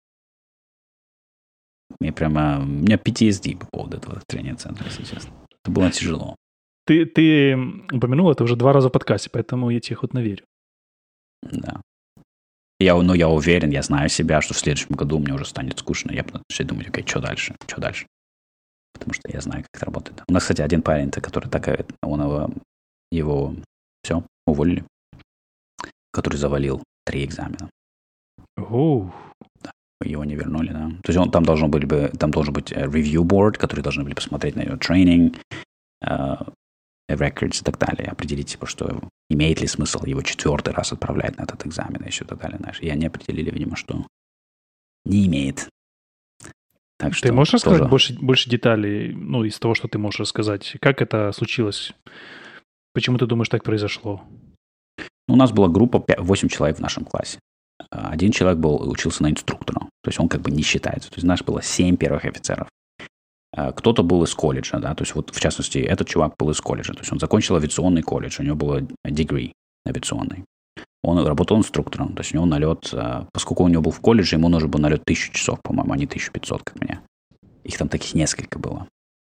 Мне прямо... У меня пи ти эс ди по поводу этого тренинг-центра, если честно. Это было тяжело. Ты, ты упомянул это уже два раза в подкасте, поэтому я тебе хоть наверю. Да. Я, ну, я уверен, я знаю себя, что в следующем году мне уже станет скучно. Я буду начать думать, окей, что дальше, что дальше. Потому что я знаю, как это работает. У нас, кстати, один парень, который такой, он его, его все, уволили, который завалил три экзамена. Оу. Да, его не вернули, да. То есть он, там, должен были бы, там должен быть review board, который должны были посмотреть на его тренинг, uh, records и так далее, определить, типа, что имеет ли смысл его четвертый раз отправлять на этот экзамен и еще так далее. Знаешь. И они определили, видимо, что не имеет. Так ты что можешь тоже... рассказать больше, больше деталей, ну, из того, что ты можешь рассказать? Как это случилось? Почему ты думаешь, так произошло? У нас была группа восемь человек в нашем классе. Один человек был, учился на инструктора. То есть он как бы не считается. То есть нас было семь первых офицеров. Кто-то был из колледжа, да, то есть вот в частности этот чувак был из колледжа. То есть он закончил авиационный колледж, у него было degree авиационный. Он работал инструктором, то есть у него налет, поскольку у него был в колледже, ему нужен был налет тысячу часов, по-моему, а не тысяча пятьсот, как мне. Их там таких несколько было.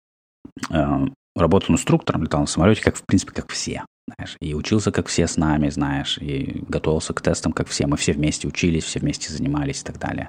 Работал инструктором, летал на самолете, как, в принципе, как все, знаешь. И учился, как все с нами, знаешь, и готовился к тестам, как все. Мы все вместе учились, все вместе занимались и так далее.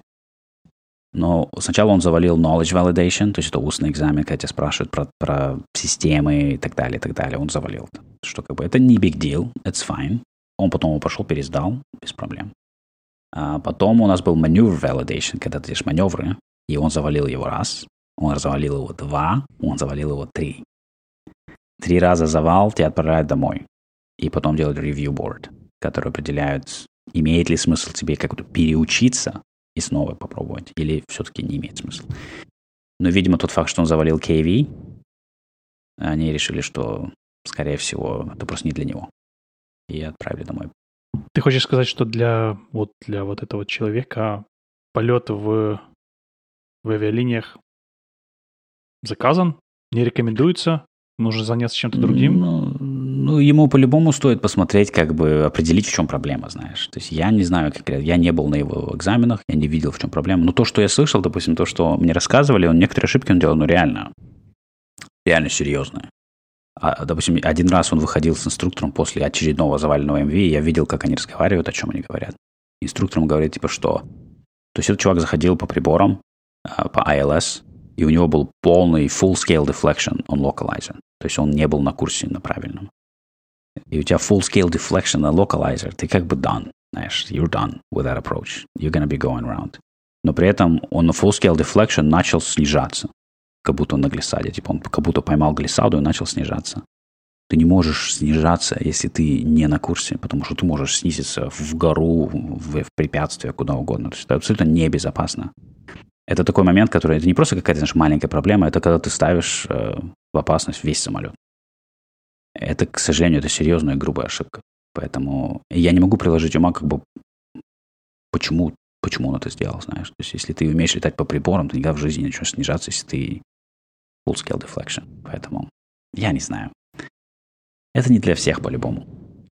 Но сначала он завалил knowledge validation, то есть это устный экзамен, когда тебя спрашивают про, про системы и так далее, и так далее. Он завалил. Что как бы это не big deal, it's fine. Он потом его пошел, пересдал, без проблем. А потом у нас был maneuver validation, когда ты делаешь маневры, и он завалил его раз, он завалил его два, он завалил его три. Три раза завал, тебя отправляют домой. И потом делают review board, который определяет, имеет ли смысл тебе как-то переучиться и снова попробовать, или все-таки не имеет смысла. Но, видимо, тот факт, что он завалил кей ви, они решили, что, скорее всего, это просто не для него. И отправили домой. Ты хочешь сказать, что для вот, для вот этого человека полет в, в авиалиниях заказан, не рекомендуется, нужно заняться чем-то другим? Ну, ну, ему по-любому стоит посмотреть, как бы определить, в чем проблема, знаешь. То есть я не знаю, как я не был на его экзаменах, я не видел, в чем проблема. Но то, что я слышал, допустим, то, что мне рассказывали, он некоторые ошибки он делал, ну, реально, реально серьезные. А, допустим, один раз он выходил с инструктором после очередного заваленного эм ви, и я видел, как они разговаривают, о чем они говорят. Инструктор ему говорит, типа, что... То есть этот чувак заходил по приборам, по ай эл эс, и у него был полный full-scale deflection on localizer. То есть он не был на курсе на правильном. И у тебя full-scale deflection на localizer, ты как бы done, знаешь, you're done with that approach. You're gonna be going around. Но при этом он на full-scale deflection начал снижаться. Как будто он на глиссаде. Типа он как будто поймал глиссаду и начал снижаться. Ты не можешь снижаться, если ты не на курсе, потому что ты можешь снизиться в гору, в, в препятствие, куда угодно. То есть это абсолютно небезопасно. Это такой момент, который... Это не просто какая-то, знаешь, маленькая проблема, это когда ты ставишь э, в опасность весь самолет. Это, к сожалению, это серьезная и грубая ошибка. Поэтому я не могу приложить ума, как бы, почему, почему он это сделал, знаешь. То есть если ты умеешь летать по приборам, ты никогда в жизни не начнешь снижаться, если ты full-scale deflection. Поэтому я не знаю. Это не для всех по-любому.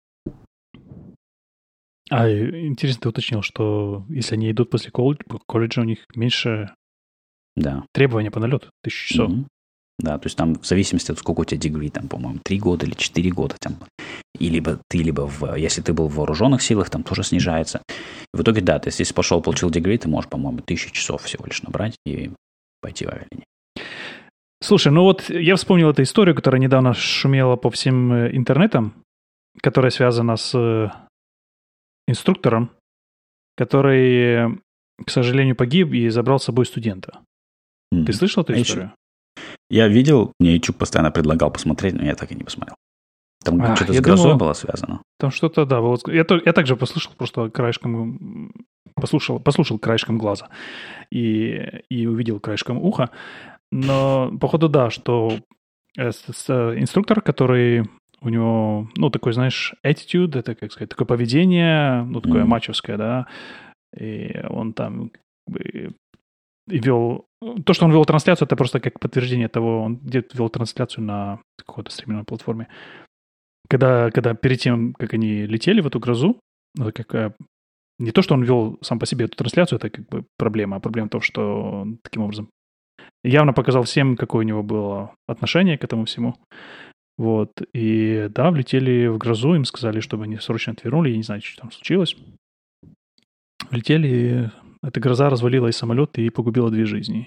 А интересно, ты уточнил, что если они идут после колледжа, у них меньше да. требования по налету, тысячу часов. Mm-hmm. Да, то есть там в зависимости от сколько у тебя degree, там, по-моему, три года или четыре года. Там, и либо ты, либо в, если ты был в вооруженных силах, там тоже снижается. В итоге, да, то есть если пошел, получил degree, ты можешь, по-моему, тысячу часов всего лишь набрать и пойти в авиалинии. Слушай, ну вот я вспомнил эту историю, которая недавно шумела по всем интернетам, которая связана с инструктором, который, к сожалению, погиб и забрал с собой студента. Mm-hmm. Ты слышал эту историю? Я видел, мне YouTube постоянно предлагал посмотреть, но я так и не посмотрел. Там а, что-то с грозой думал, было связано. Там что-то, да. Вот, я, я также послушал, просто краешком, послушал, послушал краешком глаза и, и увидел краешком уха. Но, походу, да, что инструктор, который у него, ну, такой, знаешь, attitude, это, как сказать, такое поведение, ну, такое mm-hmm. мачовское, да, и он там как бы вел... То, что он вел трансляцию, это просто как подтверждение того, он где-то вел трансляцию на какой-то стриминговой платформе. Когда, когда перед тем, как они летели в эту грозу, ну, как, не то, что он вел сам по себе эту трансляцию, это как бы проблема, а проблема в том, что он таким образом явно показал всем, какое у него было отношение к этому всему. Вот. И да, влетели в грозу, им сказали, чтобы они срочно отвернули, я не знаю, что там случилось. Влетели, и эта гроза развалила и самолет, и погубила две жизни.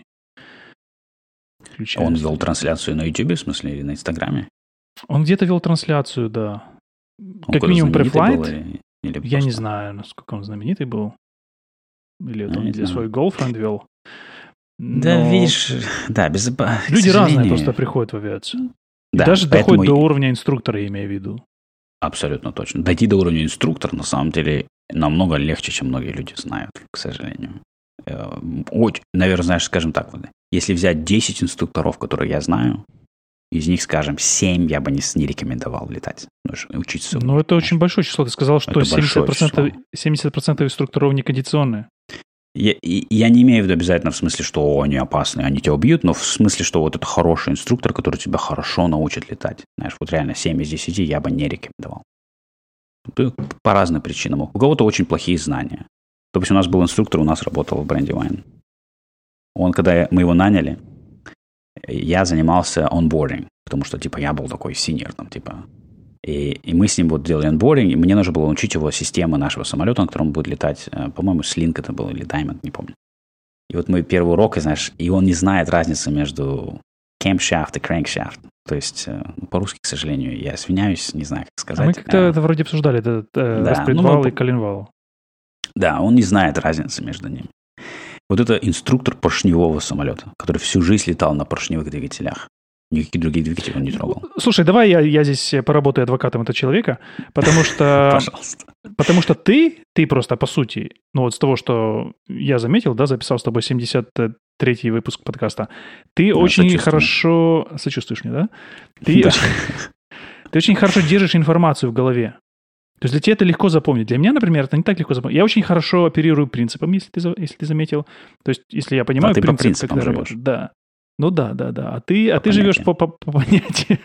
А он вел трансляцию на YouTube, в смысле, или на Инстаграме? Он где-то вел трансляцию, да. Он как минимум префлайт. Или, или я не знаю, насколько он знаменитый был. Или это он для свой girlfriend вел. Но... Да, видишь, да, без... Люди разные просто приходят в авиацию. Да, даже поэтому... доходит до уровня инструктора, я имею в виду. Абсолютно точно. Дойти до уровня инструктора, на самом деле, намного легче, чем многие люди знают, к сожалению. Очень, наверное, знаешь, скажем так, если взять десять инструкторов, которые я знаю, из них, скажем, семь я бы не, не рекомендовал летать. Учиться. Ну, это очень большое число. Ты сказал, что семьдесят процентов, семьдесят процентов инструкторов некондиционные. Я, я не имею в виду обязательно в смысле, что они опасны, они тебя убьют, но в смысле, что вот это хороший инструктор, который тебя хорошо научит летать. Знаешь, вот реально семь из десяти я бы не рекомендовал. По разным причинам. У кого-то очень плохие знания. Допустим, у нас был инструктор, у нас работал в Brandywine. Он, когда мы его наняли, я занимался онбординг, потому что, типа, я был такой синьор, там, типа... И, и мы с ним вот делали онбординг, и мне нужно было учить его систему нашего самолета, на котором он будет летать. По-моему, Slink это был, или Diamond, не помню. И вот мой первый урок, и, знаешь, и он не знает разницы между camshaft и crankshaft. То есть, ну, по-русски, к сожалению, я извиняюсь, не знаю, как сказать. А мы как-то а, это вроде обсуждали, это да, распредвал ну, и коленвал. Да, он не знает разницы между ними. Вот это инструктор поршневого самолета, который всю жизнь летал на поршневых двигателях. Никакие другие двигатели он не трогал. Слушай, давай я, я здесь поработаю адвокатом этого человека, потому что... Пожалуйста. Потому что ты, ты просто, по сути, ну вот с того, что я заметил, да, записал с тобой семьдесят третий выпуск подкаста, ты да, очень сочувствую. хорошо... Сочувствуешь мне, да? Ты, да. Очень... ты очень хорошо держишь информацию в голове. То есть для тебя это легко запомнить. Для меня, например, это не так легко запомнить. Я очень хорошо оперирую принципом, если ты, если ты заметил. То есть если я понимаю а ты принцип... по принципам как живешь. Да. Ну да, да, да. А ты, а ты живешь по, по, по понятию,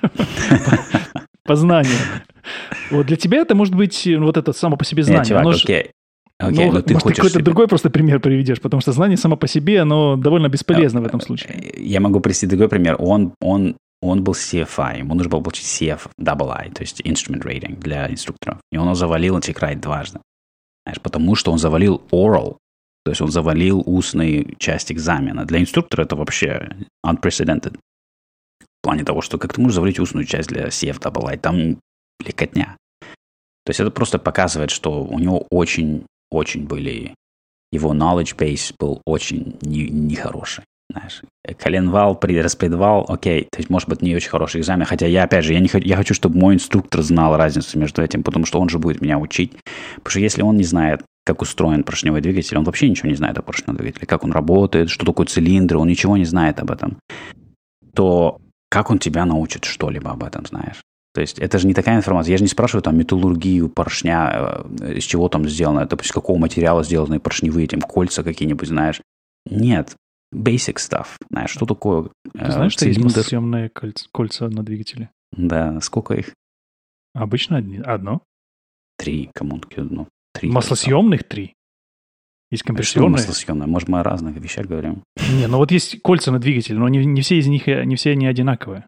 по знанию. Вот для тебя это может быть вот это само по себе знание. Нет, чувак, окей. Окей, ну, ну, ты может, ты какой-то себе... другой просто пример приведешь, потому что знание само по себе, оно довольно бесполезно в этом случае. Я могу привести другой пример. Он, он, он был си эф ай, ему нужно было получить си эф ай ай, то есть Instrument Rating для инструкторов. И он завалил антикрайт дважды. Знаешь, потому что он завалил oral. То есть он завалил устную часть экзамена. Для инструктора это вообще unprecedented. В плане того, что как ты можешь завалить устную часть для си эф ай ай, там легкотня. То есть это просто показывает, что у него очень-очень были... Его knowledge base был очень нехороший. Знаешь, коленвал, распредвал, окей, то есть, может быть, не очень хороший экзамен, хотя я, опять же, я, не хочу, я хочу, чтобы мой инструктор знал разницу между этим, потому что он же будет меня учить. Потому что если он не знает, как устроен поршневой двигатель, он вообще ничего не знает о поршневом двигателе, как он работает, что такое цилиндры, он ничего не знает об этом, то как он тебя научит что-либо об этом, знаешь? То есть это же не такая информация. Я же не спрашиваю там металлургию поршня, из чего там сделано, это из какого материала сделаны поршневые, там кольца какие-нибудь, знаешь. Нет. Basic stuff. Знаешь, что такое Ты э, знаешь, цилиндр? Что есть маслосъемные кольца, кольца на двигателе? Да. Сколько их? Обычно одни, одно. Три, кому-то одно. Три. Маслосъемных три. Есть компрессионные. Маслосъемные? Может, мы о разных вещах говорим? Не, ну вот есть кольца на двигателе, но не, не все из них, не все они одинаковые.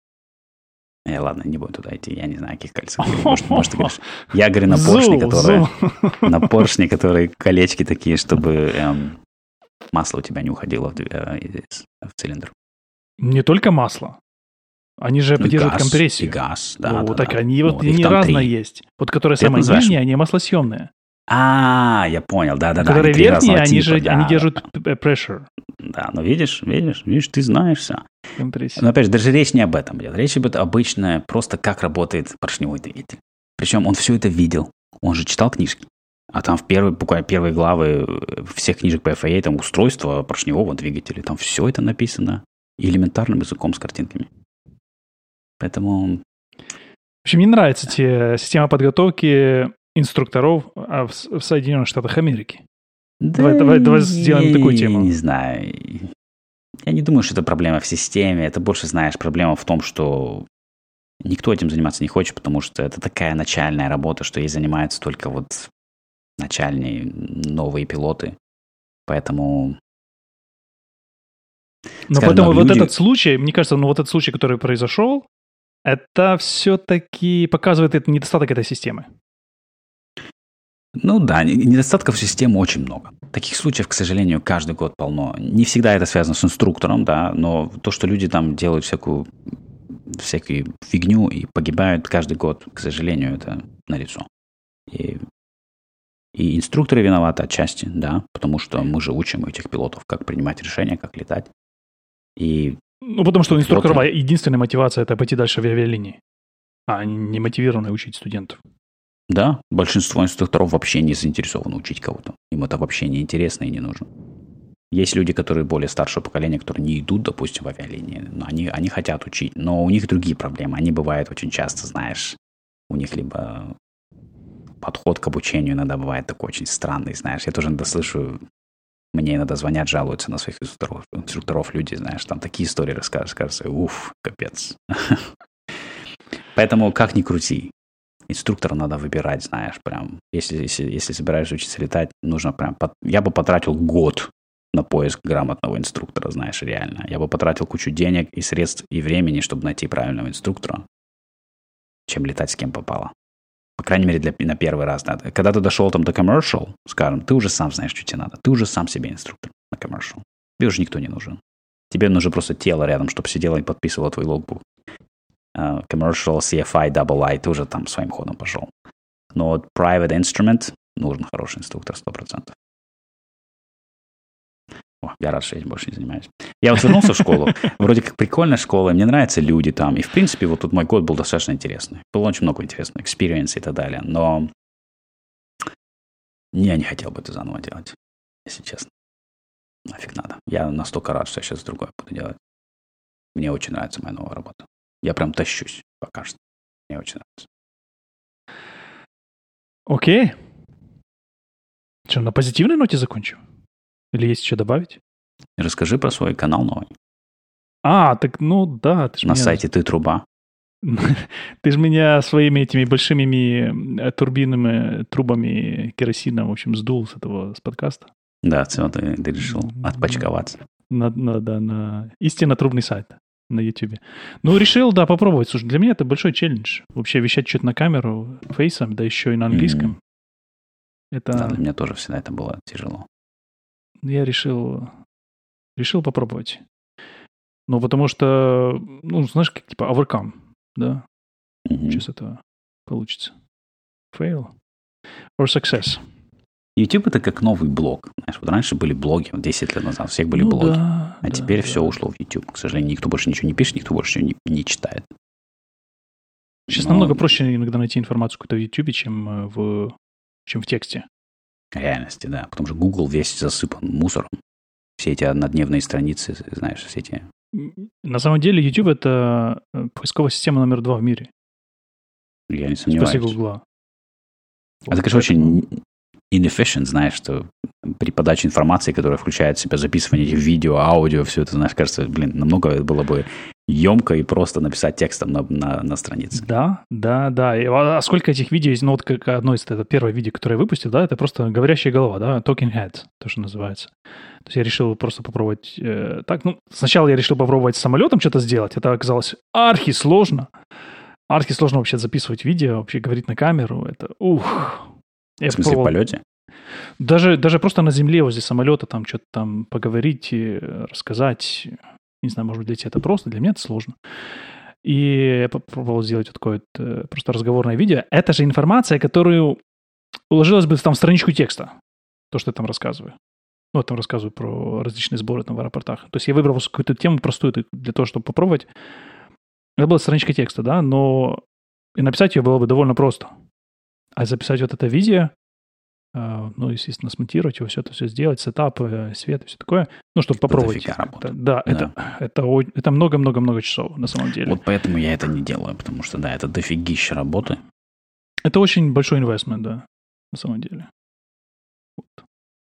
Э, ладно, не буду туда идти. Я не знаю, о каких кольцах. Может, может, ты говоришь. Я говорю на поршне, которые... На поршне, которые колечки такие, чтобы... Эм, масло у тебя не уходило в, в цилиндр. Не только масло. Они же ну, поддерживают газ, компрессию. И газ, да. Ну, да так да. они ну, вот не разные есть. Вот которые ты самые нижние, они маслосъемные. А, я понял, да-да-да. Которые они верхние, они типа, же да, они держат да. pressure. Да, ну видишь, видишь, видишь, ты знаешься. Компрессия. Но опять же, даже речь не об этом идет. Речь идет обычно просто как работает поршневой двигатель. Причем он все это видел. Он же читал книжки. А там в первой, буквально первые главы всех книжек по эф эй эй, там устройство поршневого двигателя, там все это написано элементарным языком с картинками. Поэтому... В общем, мне нравится те, система подготовки инструкторов в, в Соединенных Штатах Америки. Да давай, давай, давай сделаем я такую тему. Не знаю. Я не думаю, что это проблема в системе. Это больше, знаешь, проблема в том, что никто этим заниматься не хочет, потому что это такая начальная работа, что ей занимаются только вот начальные новые пилоты. Поэтому... Но поэтому так, вот люди... этот случай, мне кажется, ну вот этот случай, который произошел, это все-таки показывает это недостаток этой системы. Ну да, недостатков системы очень много. Таких случаев, к сожалению, каждый год полно. Не всегда это связано с инструктором, да, но то, что люди там делают всякую, всякую фигню и погибают каждый год, к сожалению, это налицо. И, и инструкторы виноваты отчасти, да, потому что мы же учим этих пилотов, как принимать решения, как летать. И ну, потому что у инструкторов единственная мотивация – это пойти дальше в авиалинии, а они не мотивированы учить студентов. Да, большинство инструкторов вообще не заинтересованы учить кого-то. Им это вообще не интересно и не нужно. Есть люди, которые более старшего поколения, которые не идут, допустим, в авиалинии, но они, они хотят учить, но у них другие проблемы. Они бывают очень часто, знаешь, у них либо подход к обучению иногда бывает такой очень странный, знаешь. Я тоже иногда слышу, мне иногда звонят, жалуются на своих инструкторов, инструкторов люди, знаешь, там такие истории расскажут, кажется, уф, капец. Поэтому как ни крути, инструктора надо выбирать, знаешь, прям. Если, если, если собираешься учиться летать, нужно прям... Под... Я бы потратил год на поиск грамотного инструктора, знаешь, реально. Я бы потратил кучу денег и средств, и времени, чтобы найти правильного инструктора, чем летать с кем попало. По крайней мере, для, на первый раз надо. Когда ты дошел там до commercial, скажем, ты уже сам знаешь, что тебе надо. Ты уже сам себе инструктор на commercial. Тебе уже никто не нужен. Тебе нужно просто тело рядом, чтобы сидело и подписывало твой логбук. Uh, commercial, си эф ай, Double I, ты уже там своим ходом пошел. Но вот private instrument нужен хороший инструктор, сто процентов. О, я рад, что я этим больше не занимаюсь. Я вот вернулся в школу. Вроде как прикольная школа, мне нравятся люди там. И, в принципе, вот тут мой год был достаточно интересный. Было очень много интересных experience и так далее. Но я не хотел бы это заново делать, если честно. Нафиг надо. Я настолько рад, что я сейчас другое буду делать. Мне очень нравится моя новая работа. Я прям тащусь пока что. Мне очень нравится. Окей. Что, на позитивной ноте закончим? Или есть что добавить? Расскажи про свой канал новый. А, так ну да. Ты ж на меня... сайте «Ты труба». Ты же меня своими этими большими турбинами, трубами керосина, в общем, сдул с этого, с подкаста. Да, все, ты, ты решил отпочковаться. На, на, да, на истинно трубный сайт. На YouTube. Ну, решил, да, попробовать. Слушай, для меня это большой челлендж. Вообще вещать что-то на камеру фейсом, да еще и на английском. Mm-hmm. Это... Да, для меня тоже всегда это было тяжело. Я решил, решил попробовать. Ну, потому что, ну, знаешь, как типа overcome, да? Mm-hmm. Что с этого получится? Fail or success? YouTube — это как новый блог. Знаешь, вот раньше были блоги, вот десять лет назад у всех были ну, блоги. Да, а да, теперь да. все ушло в YouTube. К сожалению, никто больше ничего не пишет, никто больше не, не читает. Сейчас Но... намного проще иногда найти информацию какую-то в YouTube, чем в, чем в тексте. В реальности, да. Потому что Google весь засыпан мусором. Все эти однодневные страницы, знаешь, все эти... На самом деле YouTube — это поисковая система номер два в мире. Я не сомневаюсь. После Гугла. А вот, это, конечно, очень... inefficient, знаешь, что при подаче информации, которая включает в себя записывание этих видео, аудио, все это, знаешь, кажется, блин, намного было бы емко и просто написать текстом на, на, на странице. Да, да, да. И, а сколько этих видео есть? Ну, вот как одно из, это первое видео, которое я выпустил, да, это просто говорящая голова, да, talking head, то, что называется. То есть я решил просто попробовать э, так. Ну, сначала я решил попробовать с самолетом что-то сделать. Это оказалось архисложно. Архисложно вообще записывать видео, вообще говорить на камеру. Это, ух... Я в смысле, в полете? Даже, даже просто на земле возле самолета там что-то там поговорить, рассказать. Не знаю, может быть, для тебя это просто, для меня это сложно. И я попробовал сделать вот такое вот просто разговорное видео. Это же информация, которую уложилась бы там в страничку текста. То, что я там рассказываю. Ну, я там рассказываю про различные сборы там в аэропортах. То есть я выбрал какую-то тему простую для того, чтобы попробовать. Это была страничка текста, да, но и написать ее было бы довольно просто. А записать вот это видео, ну, естественно, смонтировать его, все это все сделать, сетап, свет и все такое, ну, чтобы попробовать. Это работа. Да, да. Это, это, это много-много-много часов на самом деле. Вот поэтому я это не делаю, потому что, да, это дофигища работы. Это очень большой инвестмент, да, на самом деле. Вот.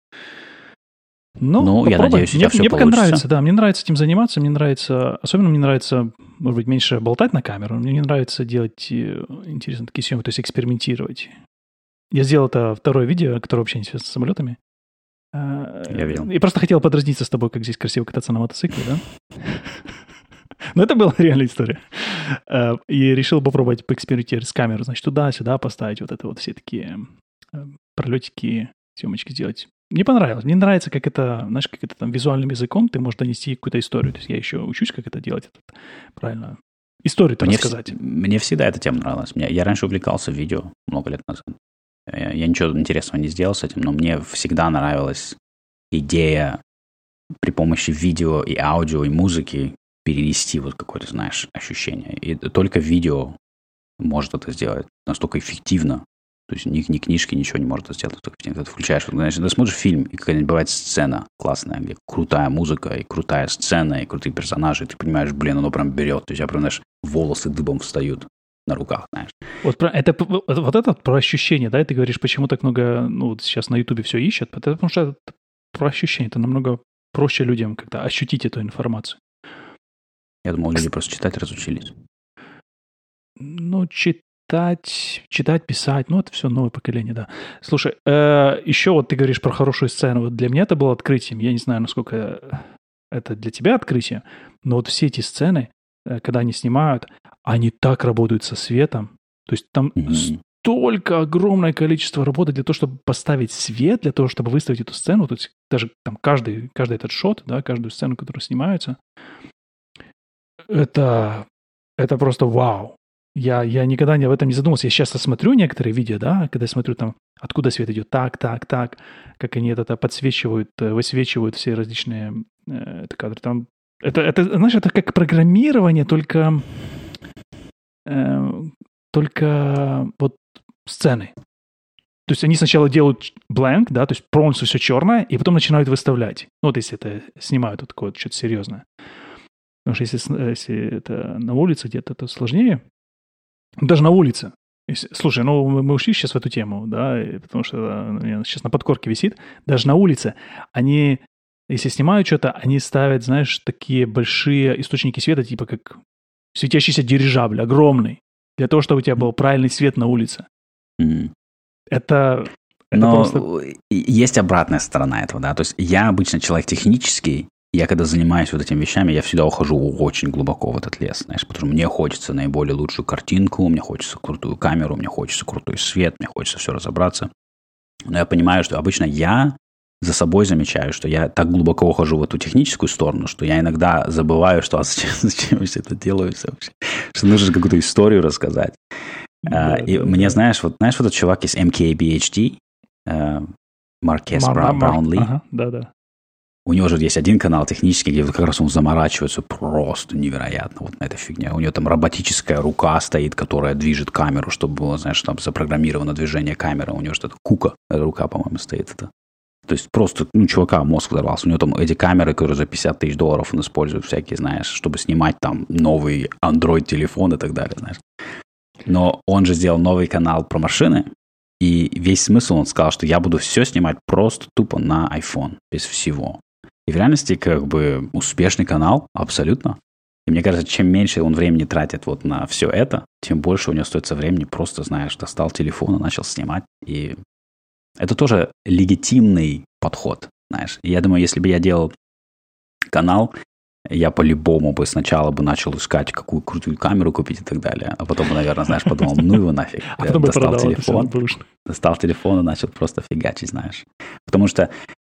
Но ну, я надеюсь, у тебя мне, все мне получится. Пока нравится, да, мне нравится этим заниматься, мне нравится, особенно мне нравится, может быть, меньше болтать на камеру, мне не нравится делать интересные такие съемки, то есть экспериментировать. Я сделал это второе видео, которое вообще не связано с самолетами. Я видел. И просто хотел подразниться с тобой, как здесь красиво кататься на мотоцикле, да? Но это была реальная история. И решил попробовать поэкспериментировать с камерой, значит, туда-сюда поставить вот это вот все такие пролетики, съемочки сделать. Мне понравилось. Мне нравится, как это, знаешь, как это там визуальным языком ты можешь донести какую-то историю. То есть я еще учусь, как это делать. Это правильно. Историю-то мне рассказать. В... Мне всегда эта тема нравилась. Мне... Я раньше увлекался видео много лет назад. Я, я ничего интересного не сделал с этим, но мне всегда нравилась идея при помощи видео и аудио и музыки перенести вот какое-то, знаешь, ощущение. И только видео может это сделать настолько эффективно. То есть ни, ни книжки, ничего не может это сделать. Ты включаешь, знаешь, ты смотришь фильм, и какая-нибудь бывает сцена классная, где крутая музыка, и крутая сцена, и крутые персонажи, и ты понимаешь, блин, оно прям берет. То есть, я прям, знаешь, волосы дыбом встают на руках, знаешь. Вот, про, это, вот это про ощущение, да, и ты говоришь, почему так много, ну, вот сейчас на Ютубе все ищут, потому что это про ощущение, это намного проще людям как-то ощутить эту информацию. Я думал, люди просто читать разучились. Ну, читать, читать, писать, ну, это все новое поколение, да. Слушай, э, еще вот ты говоришь про хорошую сцену. Вот для меня это было открытием. Я не знаю, насколько это для тебя открытие, но вот все эти сцены, когда они снимают, они так работают со светом. То есть там mm-hmm. столько огромное количество работы для того, чтобы поставить свет, для того, чтобы выставить эту сцену. То есть даже там каждый, каждый этот шот, да, каждую сцену, которая снимается, это, это просто вау. Я, я никогда не об этом не задумывался. Я сейчас смотрю некоторые видео, да, когда я смотрю там, откуда свет идет, так, так, так, как они это подсвечивают, высвечивают все различные э, это кадры. Там, это, это, знаешь, это как программирование, только, э, только вот сцены. То есть они сначала делают blank, да, то есть полностью все черное, и потом начинают выставлять. Ну, вот если это снимают вот такое вот что-то серьезное. Потому что если, если это на улице где-то, то сложнее. Даже на улице. Если, слушай, ну мы ушли сейчас в эту тему, да, потому что она сейчас на подкорке висит. Даже на улице они, если снимают что-то, они ставят, знаешь, такие большие источники света, типа как светящийся дирижабль, огромный, для того, чтобы у тебя был правильный свет на улице. Mm-hmm. Это... это Но просто... есть обратная сторона этого, да, то есть я обычно человек технический. Я когда занимаюсь вот этими вещами, я всегда ухожу очень глубоко в этот лес, знаешь, потому что мне хочется наиболее лучшую картинку, мне хочется крутую камеру, мне хочется крутой свет, мне хочется все разобраться. Но я понимаю, что обычно я за собой замечаю, что я так глубоко ухожу в эту техническую сторону, что я иногда забываю, что а зачем, зачем я все это делаю вообще, что нужно какую-то историю рассказать. Да, uh, и да, мне, да. знаешь, вот знаешь, вот этот чувак из эм кей би эйч ди, uh, Маркес Мар- Браунли. Ага, да-да. У него же есть один канал технический, где как раз он заморачивается просто невероятно вот на этой фигне. У него там роботическая рука стоит, которая движет камеру, чтобы было, знаешь, там запрограммировано движение камеры. У него что-то кука, эта рука, по-моему, стоит. Это. То есть просто, ну, чувака мозг взорвался. У него там эти камеры, которые за пятьдесят тысяч долларов он использует всякие, знаешь, чтобы снимать там новый Android-телефон и так далее, знаешь. Но он же сделал новый канал про машины, и весь смысл он сказал, что я буду все снимать просто тупо на iPhone, без всего. И в реальности, как бы, успешный канал, абсолютно. И мне кажется, чем меньше он времени тратит вот на все это, тем больше у него остается времени просто, знаешь, достал телефон и начал снимать. И это тоже легитимный подход, знаешь. И я думаю, если бы я делал канал, я по-любому бы сначала бы начал искать, какую крутую камеру купить и так далее. А потом бы, наверное, знаешь, подумал, ну его нафиг. А потом бы достал продал телефон, достал телефон и начал просто фигачить, знаешь. Потому что...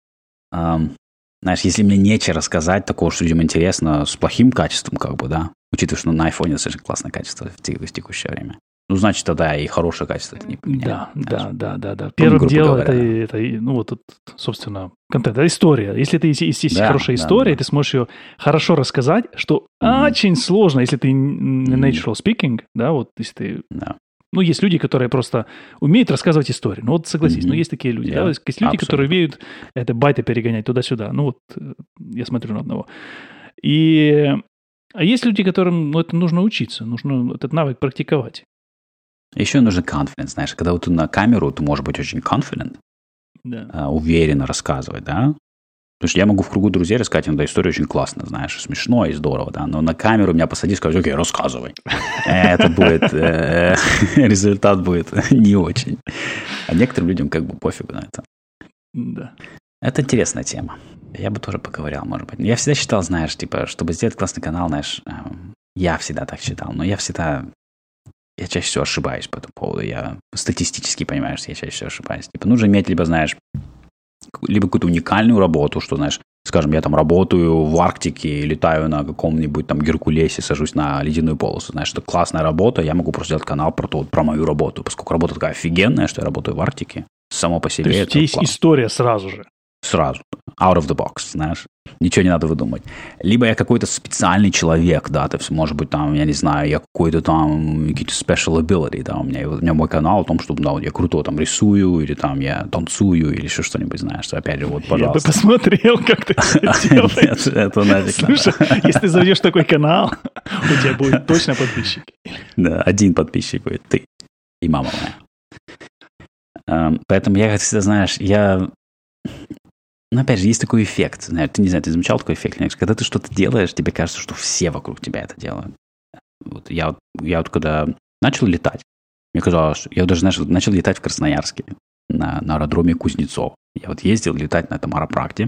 Эм, Знаешь, если мне нечего рассказать такого, что людям интересно, с плохим качеством, как бы, да, учитывая, что на айфоне достаточно классное качество в текущее время, ну, значит, тогда и хорошее качество это не поменяет. Да, да, да, да, да. Первым делом это, это, ну, вот, собственно, контент, это история. Если ты, если есть да, хорошая да, история, да. ты сможешь ее хорошо рассказать, что mm-hmm. очень сложно, если ты natural speaking, да, вот, если ты... Да. Ну, есть люди, которые просто умеют рассказывать истории. Ну, вот согласись, mm-hmm. ну, есть такие люди. Yeah. Да? Есть люди, Абсолютно. Которые умеют это байты перегонять туда-сюда. Ну, вот я смотрю на одного. И... А есть люди, которым ну, это нужно учиться, нужно этот навык практиковать. Еще нужен confidence, знаешь, когда вот ты на камеру, ты можешь быть очень confident, да. уверенно рассказывать, да? Потому что я могу в кругу друзей рассказать иногда историю очень классно, знаешь, смешно и здорово, да, но на камеру меня посади и скажи, окей, рассказывай. Это будет, результат будет не очень. А некоторым людям как бы пофигу на это. Да. Это интересная тема. Я бы тоже поговорил, может быть. Я всегда считал, знаешь, типа, чтобы сделать классный канал, знаешь, я всегда так считал, но я всегда, я чаще всего ошибаюсь по этому поводу. Я статистически понимаю, что я чаще всего ошибаюсь. Типа, нужно иметь либо, знаешь, либо какую-то уникальную работу, что, знаешь, скажем, я там работаю в Арктике, летаю на каком-нибудь там Геркулесе, сажусь на ледяную полосу, знаешь, это классная работа, я могу просто сделать канал про, то, про мою работу, поскольку работа такая офигенная, что я работаю в Арктике, само по себе. То есть у тебя есть классно. История сразу же. Сразу. Out of the box, знаешь. Ничего не надо выдумать. Либо я какой-то специальный человек, да, то есть, может быть, там, я не знаю, я какой-то там, какие-то special ability, да, у меня, у меня мой канал о том, что, да, я круто там рисую, или там я танцую, или еще что-нибудь, знаешь, что, опять же, вот, пожалуйста. Я бы посмотрел, как ты это делаешь. Это нафиг. Слушай, если ты заведешь такой канал, у тебя будет точно подписчики. Да, один подписчик будет ты и мама моя. Поэтому я, как всегда, знаешь, я... Но опять же, есть такой эффект. Знаешь, ты не знаю, ты замечал такой эффект? Когда ты что-то делаешь, тебе кажется, что все вокруг тебя это делают. Вот я, я вот когда начал летать, мне казалось, я вот даже знаешь, начал летать в Красноярске на, на аэродроме Кузнецов. Я вот ездил летать на этом аэропракте.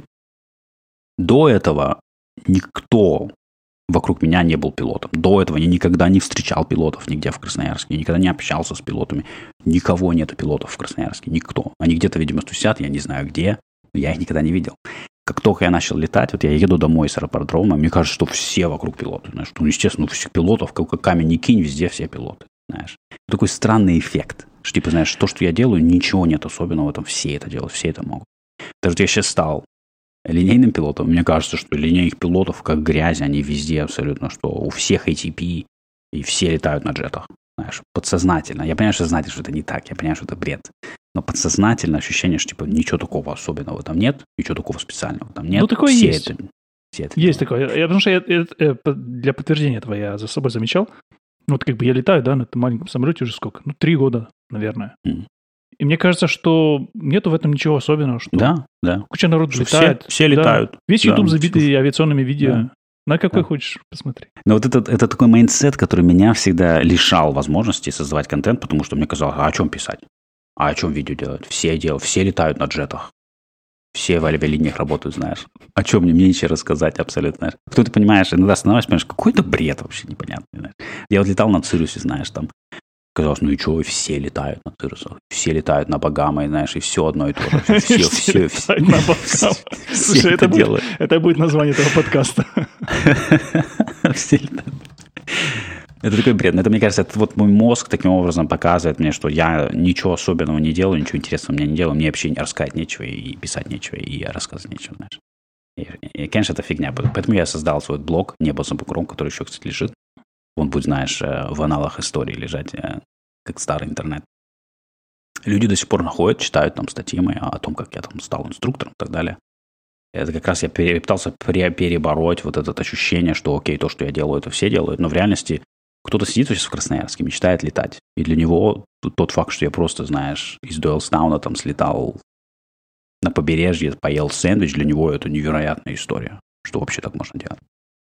До этого никто вокруг меня не был пилотом. До этого я никогда не встречал пилотов нигде в Красноярске. Я никогда не общался с пилотами. Никого нету пилотов в Красноярске. Никто. Они где-то, видимо, тусят, я не знаю где. Я их никогда не видел. Как только я начал летать, вот я еду домой с аэроподрома, мне кажется, что все вокруг пилоты. Знаешь, ну, естественно, у всех пилотов, как камень не кинь, везде все пилоты. Знаешь. Такой странный эффект. Что, типа, знаешь, то, что я делаю, ничего нет особенного в этом. Все это делают, все это могут. Даже вот я сейчас стал линейным пилотом, мне кажется, что линейных пилотов как грязь, они везде абсолютно, что у всех эй ти пи, и все летают на джетах. Знаешь, подсознательно. Я понимаю, что сознательно, что это не так. Я понимаю, что это бред. Но подсознательно ощущение, что типа ничего такого особенного там нет, ничего такого специального там нет. Ну, такое все есть. Это, все это есть делают. Такое. Я, потому что я, я, я, для подтверждения этого я за собой замечал. Ну, вот как бы я летаю, да, на этом маленьком самолете уже сколько? Ну, три года, наверное. Mm. И мне кажется, что нету в этом ничего особенного. Что да, да. Куча народу что летает. Все, все летают. Да. Весь YouTube да, забитый авиационными видео. Да. На какой да. хочешь, посмотри. Но вот это, это такой майндсет, который меня всегда лишал возможности создавать контент, потому что мне казалось, а о чем писать? А о чем видео делать? Все делают, все летают на джетах. Все в авиалиниях работают, знаешь. О чем мне, мне ничего рассказать абсолютно. Кто ты понимаешь, иногда становишься, понимаешь, какой-то бред вообще непонятный. Знаешь. Я вот летал на Цирусе, знаешь, там. Казалось, ну и что, и все летают на Цирусах. Все летают на Багамы, знаешь, и все одно и то же. Все, все, все. На Багамы. Слушай, это будет, это будет название этого подкаста. Все летают. Это такой бред. Это, мне кажется, это вот мой мозг таким образом показывает мне, что я ничего особенного не делаю, ничего интересного мне не делаю, мне вообще рассказать нечего, и писать нечего, и рассказывать нечего, знаешь. И, и, конечно, это фигня. Поэтому я создал свой блог «Небо за бугром», который еще, кстати, лежит. Он будет, знаешь, в аналах истории лежать, как старый интернет. Люди до сих пор находят, читают там статьи мои о том, как я там стал инструктором и так далее. Это как раз я пытался перебороть вот это ощущение, что окей, то, что я делаю, это все делают, но в реальности кто-то сидит сейчас в Красноярске, мечтает летать. И для него тот факт, что я просто, знаешь, из Дойлстауна там слетал на побережье, поел сэндвич, для него это невероятная история. Что вообще так можно делать?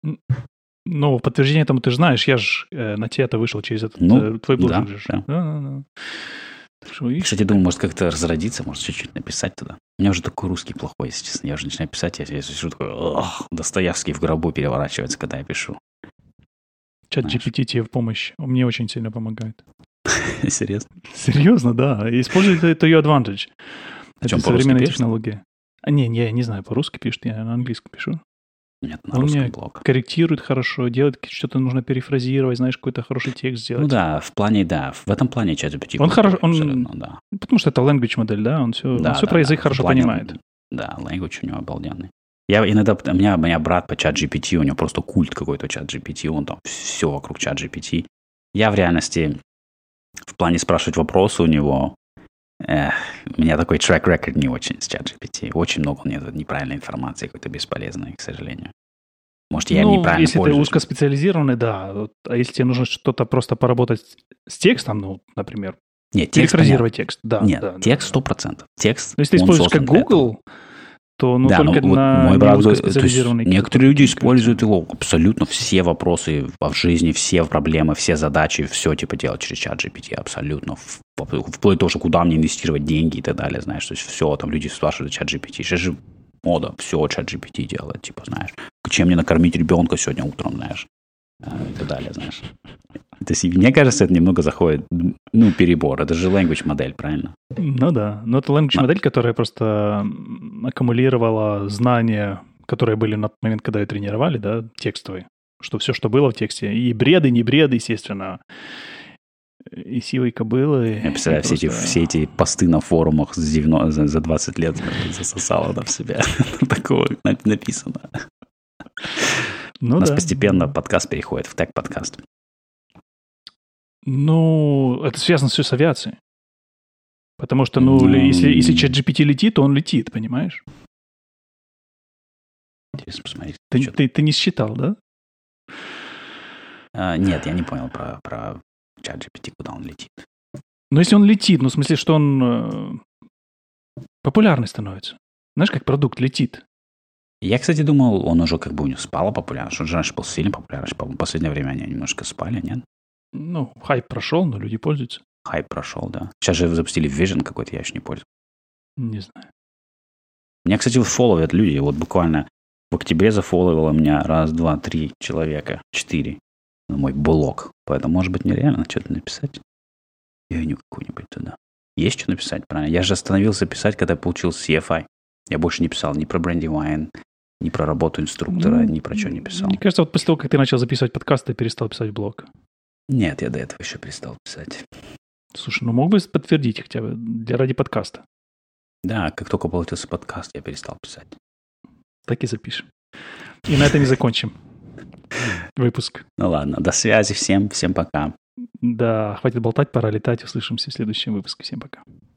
Ну, подтверждение этому ты же знаешь, я же э, на тебя-то вышел через этот ну, э, твой блог. Да, же. Да. Да, да, да. Что, Кстати, думаю, может как-то разродиться, может чуть-чуть написать туда. У меня уже такой русский плохой, если честно. Я уже начинаю писать, я, я сижу такой, ох, Достоевский в гробу переворачивается, когда я пишу. Чат джи пи ти тебе в помощь. Он мне очень сильно помогает. Серьезно? Серьезно, да. Используй это ее advantage. Это современная технология. А, не, не, я не знаю, по-русски пишет, я на английском пишу. Нет, на Он русском меня блог. корректирует хорошо, делает что-то нужно перефразировать, знаешь, какой-то хороший текст сделать. Ну да, в плане, да, в этом плане чат джи пи ти. Он хорошо, он, да. Потому что это language модель, да, он все, да, он все да, про язык да, хорошо плане, понимает. Да, language у него обалденный. Я иногда, у меня, у меня брат по чат джи пи ти, у него просто культ какой-то чат джи пи ти, он там все вокруг чат джи пи ти. Я в реальности в плане спрашивать вопросы у него, эх, у меня такой трек-рекорд не очень с ChatGPT. Очень много у него неправильной информации, какой-то бесполезной, к сожалению. Может, я ну, неправильно если пользуюсь. ты узкоспециализированный, да. Вот, а если тебе нужно что-то просто поработать с текстом, ну, например, Нет, текст, перефразировать текст. Да, Нет, да, текст да, сто процентов. Текст, но если ты используешь как Google, то ну, да, только ну, на вот мой брат, узкоспециализированный... некоторые люди используют его абсолютно все вопросы в жизни, все проблемы, все задачи, все типа делать через чат джи пи ти, абсолютно. Вплоть до того, что куда мне инвестировать деньги и так далее, знаешь. То есть все, там люди спрашивают чат джи пи ти. Сейчас же мода, все чат джи пи ти делает, типа, знаешь. Чем мне накормить ребенка сегодня утром, знаешь. И так далее, знаешь. То есть, мне кажется, это немного заходит, ну, перебор. Это же language модель, правильно? Ну да, но это language модель, которая просто аккумулировала знания, которые были на тот момент, когда ее тренировали, да, текстовые. Что все, что было в тексте. И бреды, не бреды, естественно. И сивые кобылы. Я представляю, все, просто... эти, все эти посты на форумах за, девяносто, за, за двадцать лет засосало там в себя. Такого написано. Ну, У нас да. постепенно подкаст переходит в тег-подкаст. Ну, это связано все с авиацией. Потому что, ну, mm. если, если чат джи пи ти летит, то он летит, понимаешь? Интересно посмотреть. Ты, ты, ты не считал, да? А, нет, я не понял про, про чат джи пи ти, куда он летит. Ну, если он летит, ну, в смысле, что он э, популярный становится. Знаешь, как продукт летит. Я, кстати, думал, он уже как бы у него спала популярность. Он же раньше был сильно популярный. В последнее время они немножко спали, нет? Ну, хайп прошел, но люди пользуются. Хайп прошел, да. Сейчас же запустили Vision какой-то, я еще не пользуюсь. Не знаю. Меня, кстати, фолловят люди. Вот буквально в октябре зафолловало меня раз, два, три человека. Четыре. На мой блог. Поэтому, может быть, нереально что-то написать. Фигню какую-нибудь туда. Есть что написать, правильно? Я же остановился писать, когда я получил си эф ай. Я больше не писал ни про Brandywine, ни про работу инструктора, ну, ни про что не писал. Мне кажется, вот после того, как ты начал записывать подкаст, ты перестал писать блог. Нет, я до этого еще перестал писать. Слушай, ну мог бы подтвердить хотя бы для ради подкаста? Да, как только получился подкаст, я перестал писать. Так и запишем. И на этом и закончим выпуск. Ну ладно, до связи всем, всем пока. Да, хватит болтать, пора летать. Услышимся в следующем выпуске. Всем пока.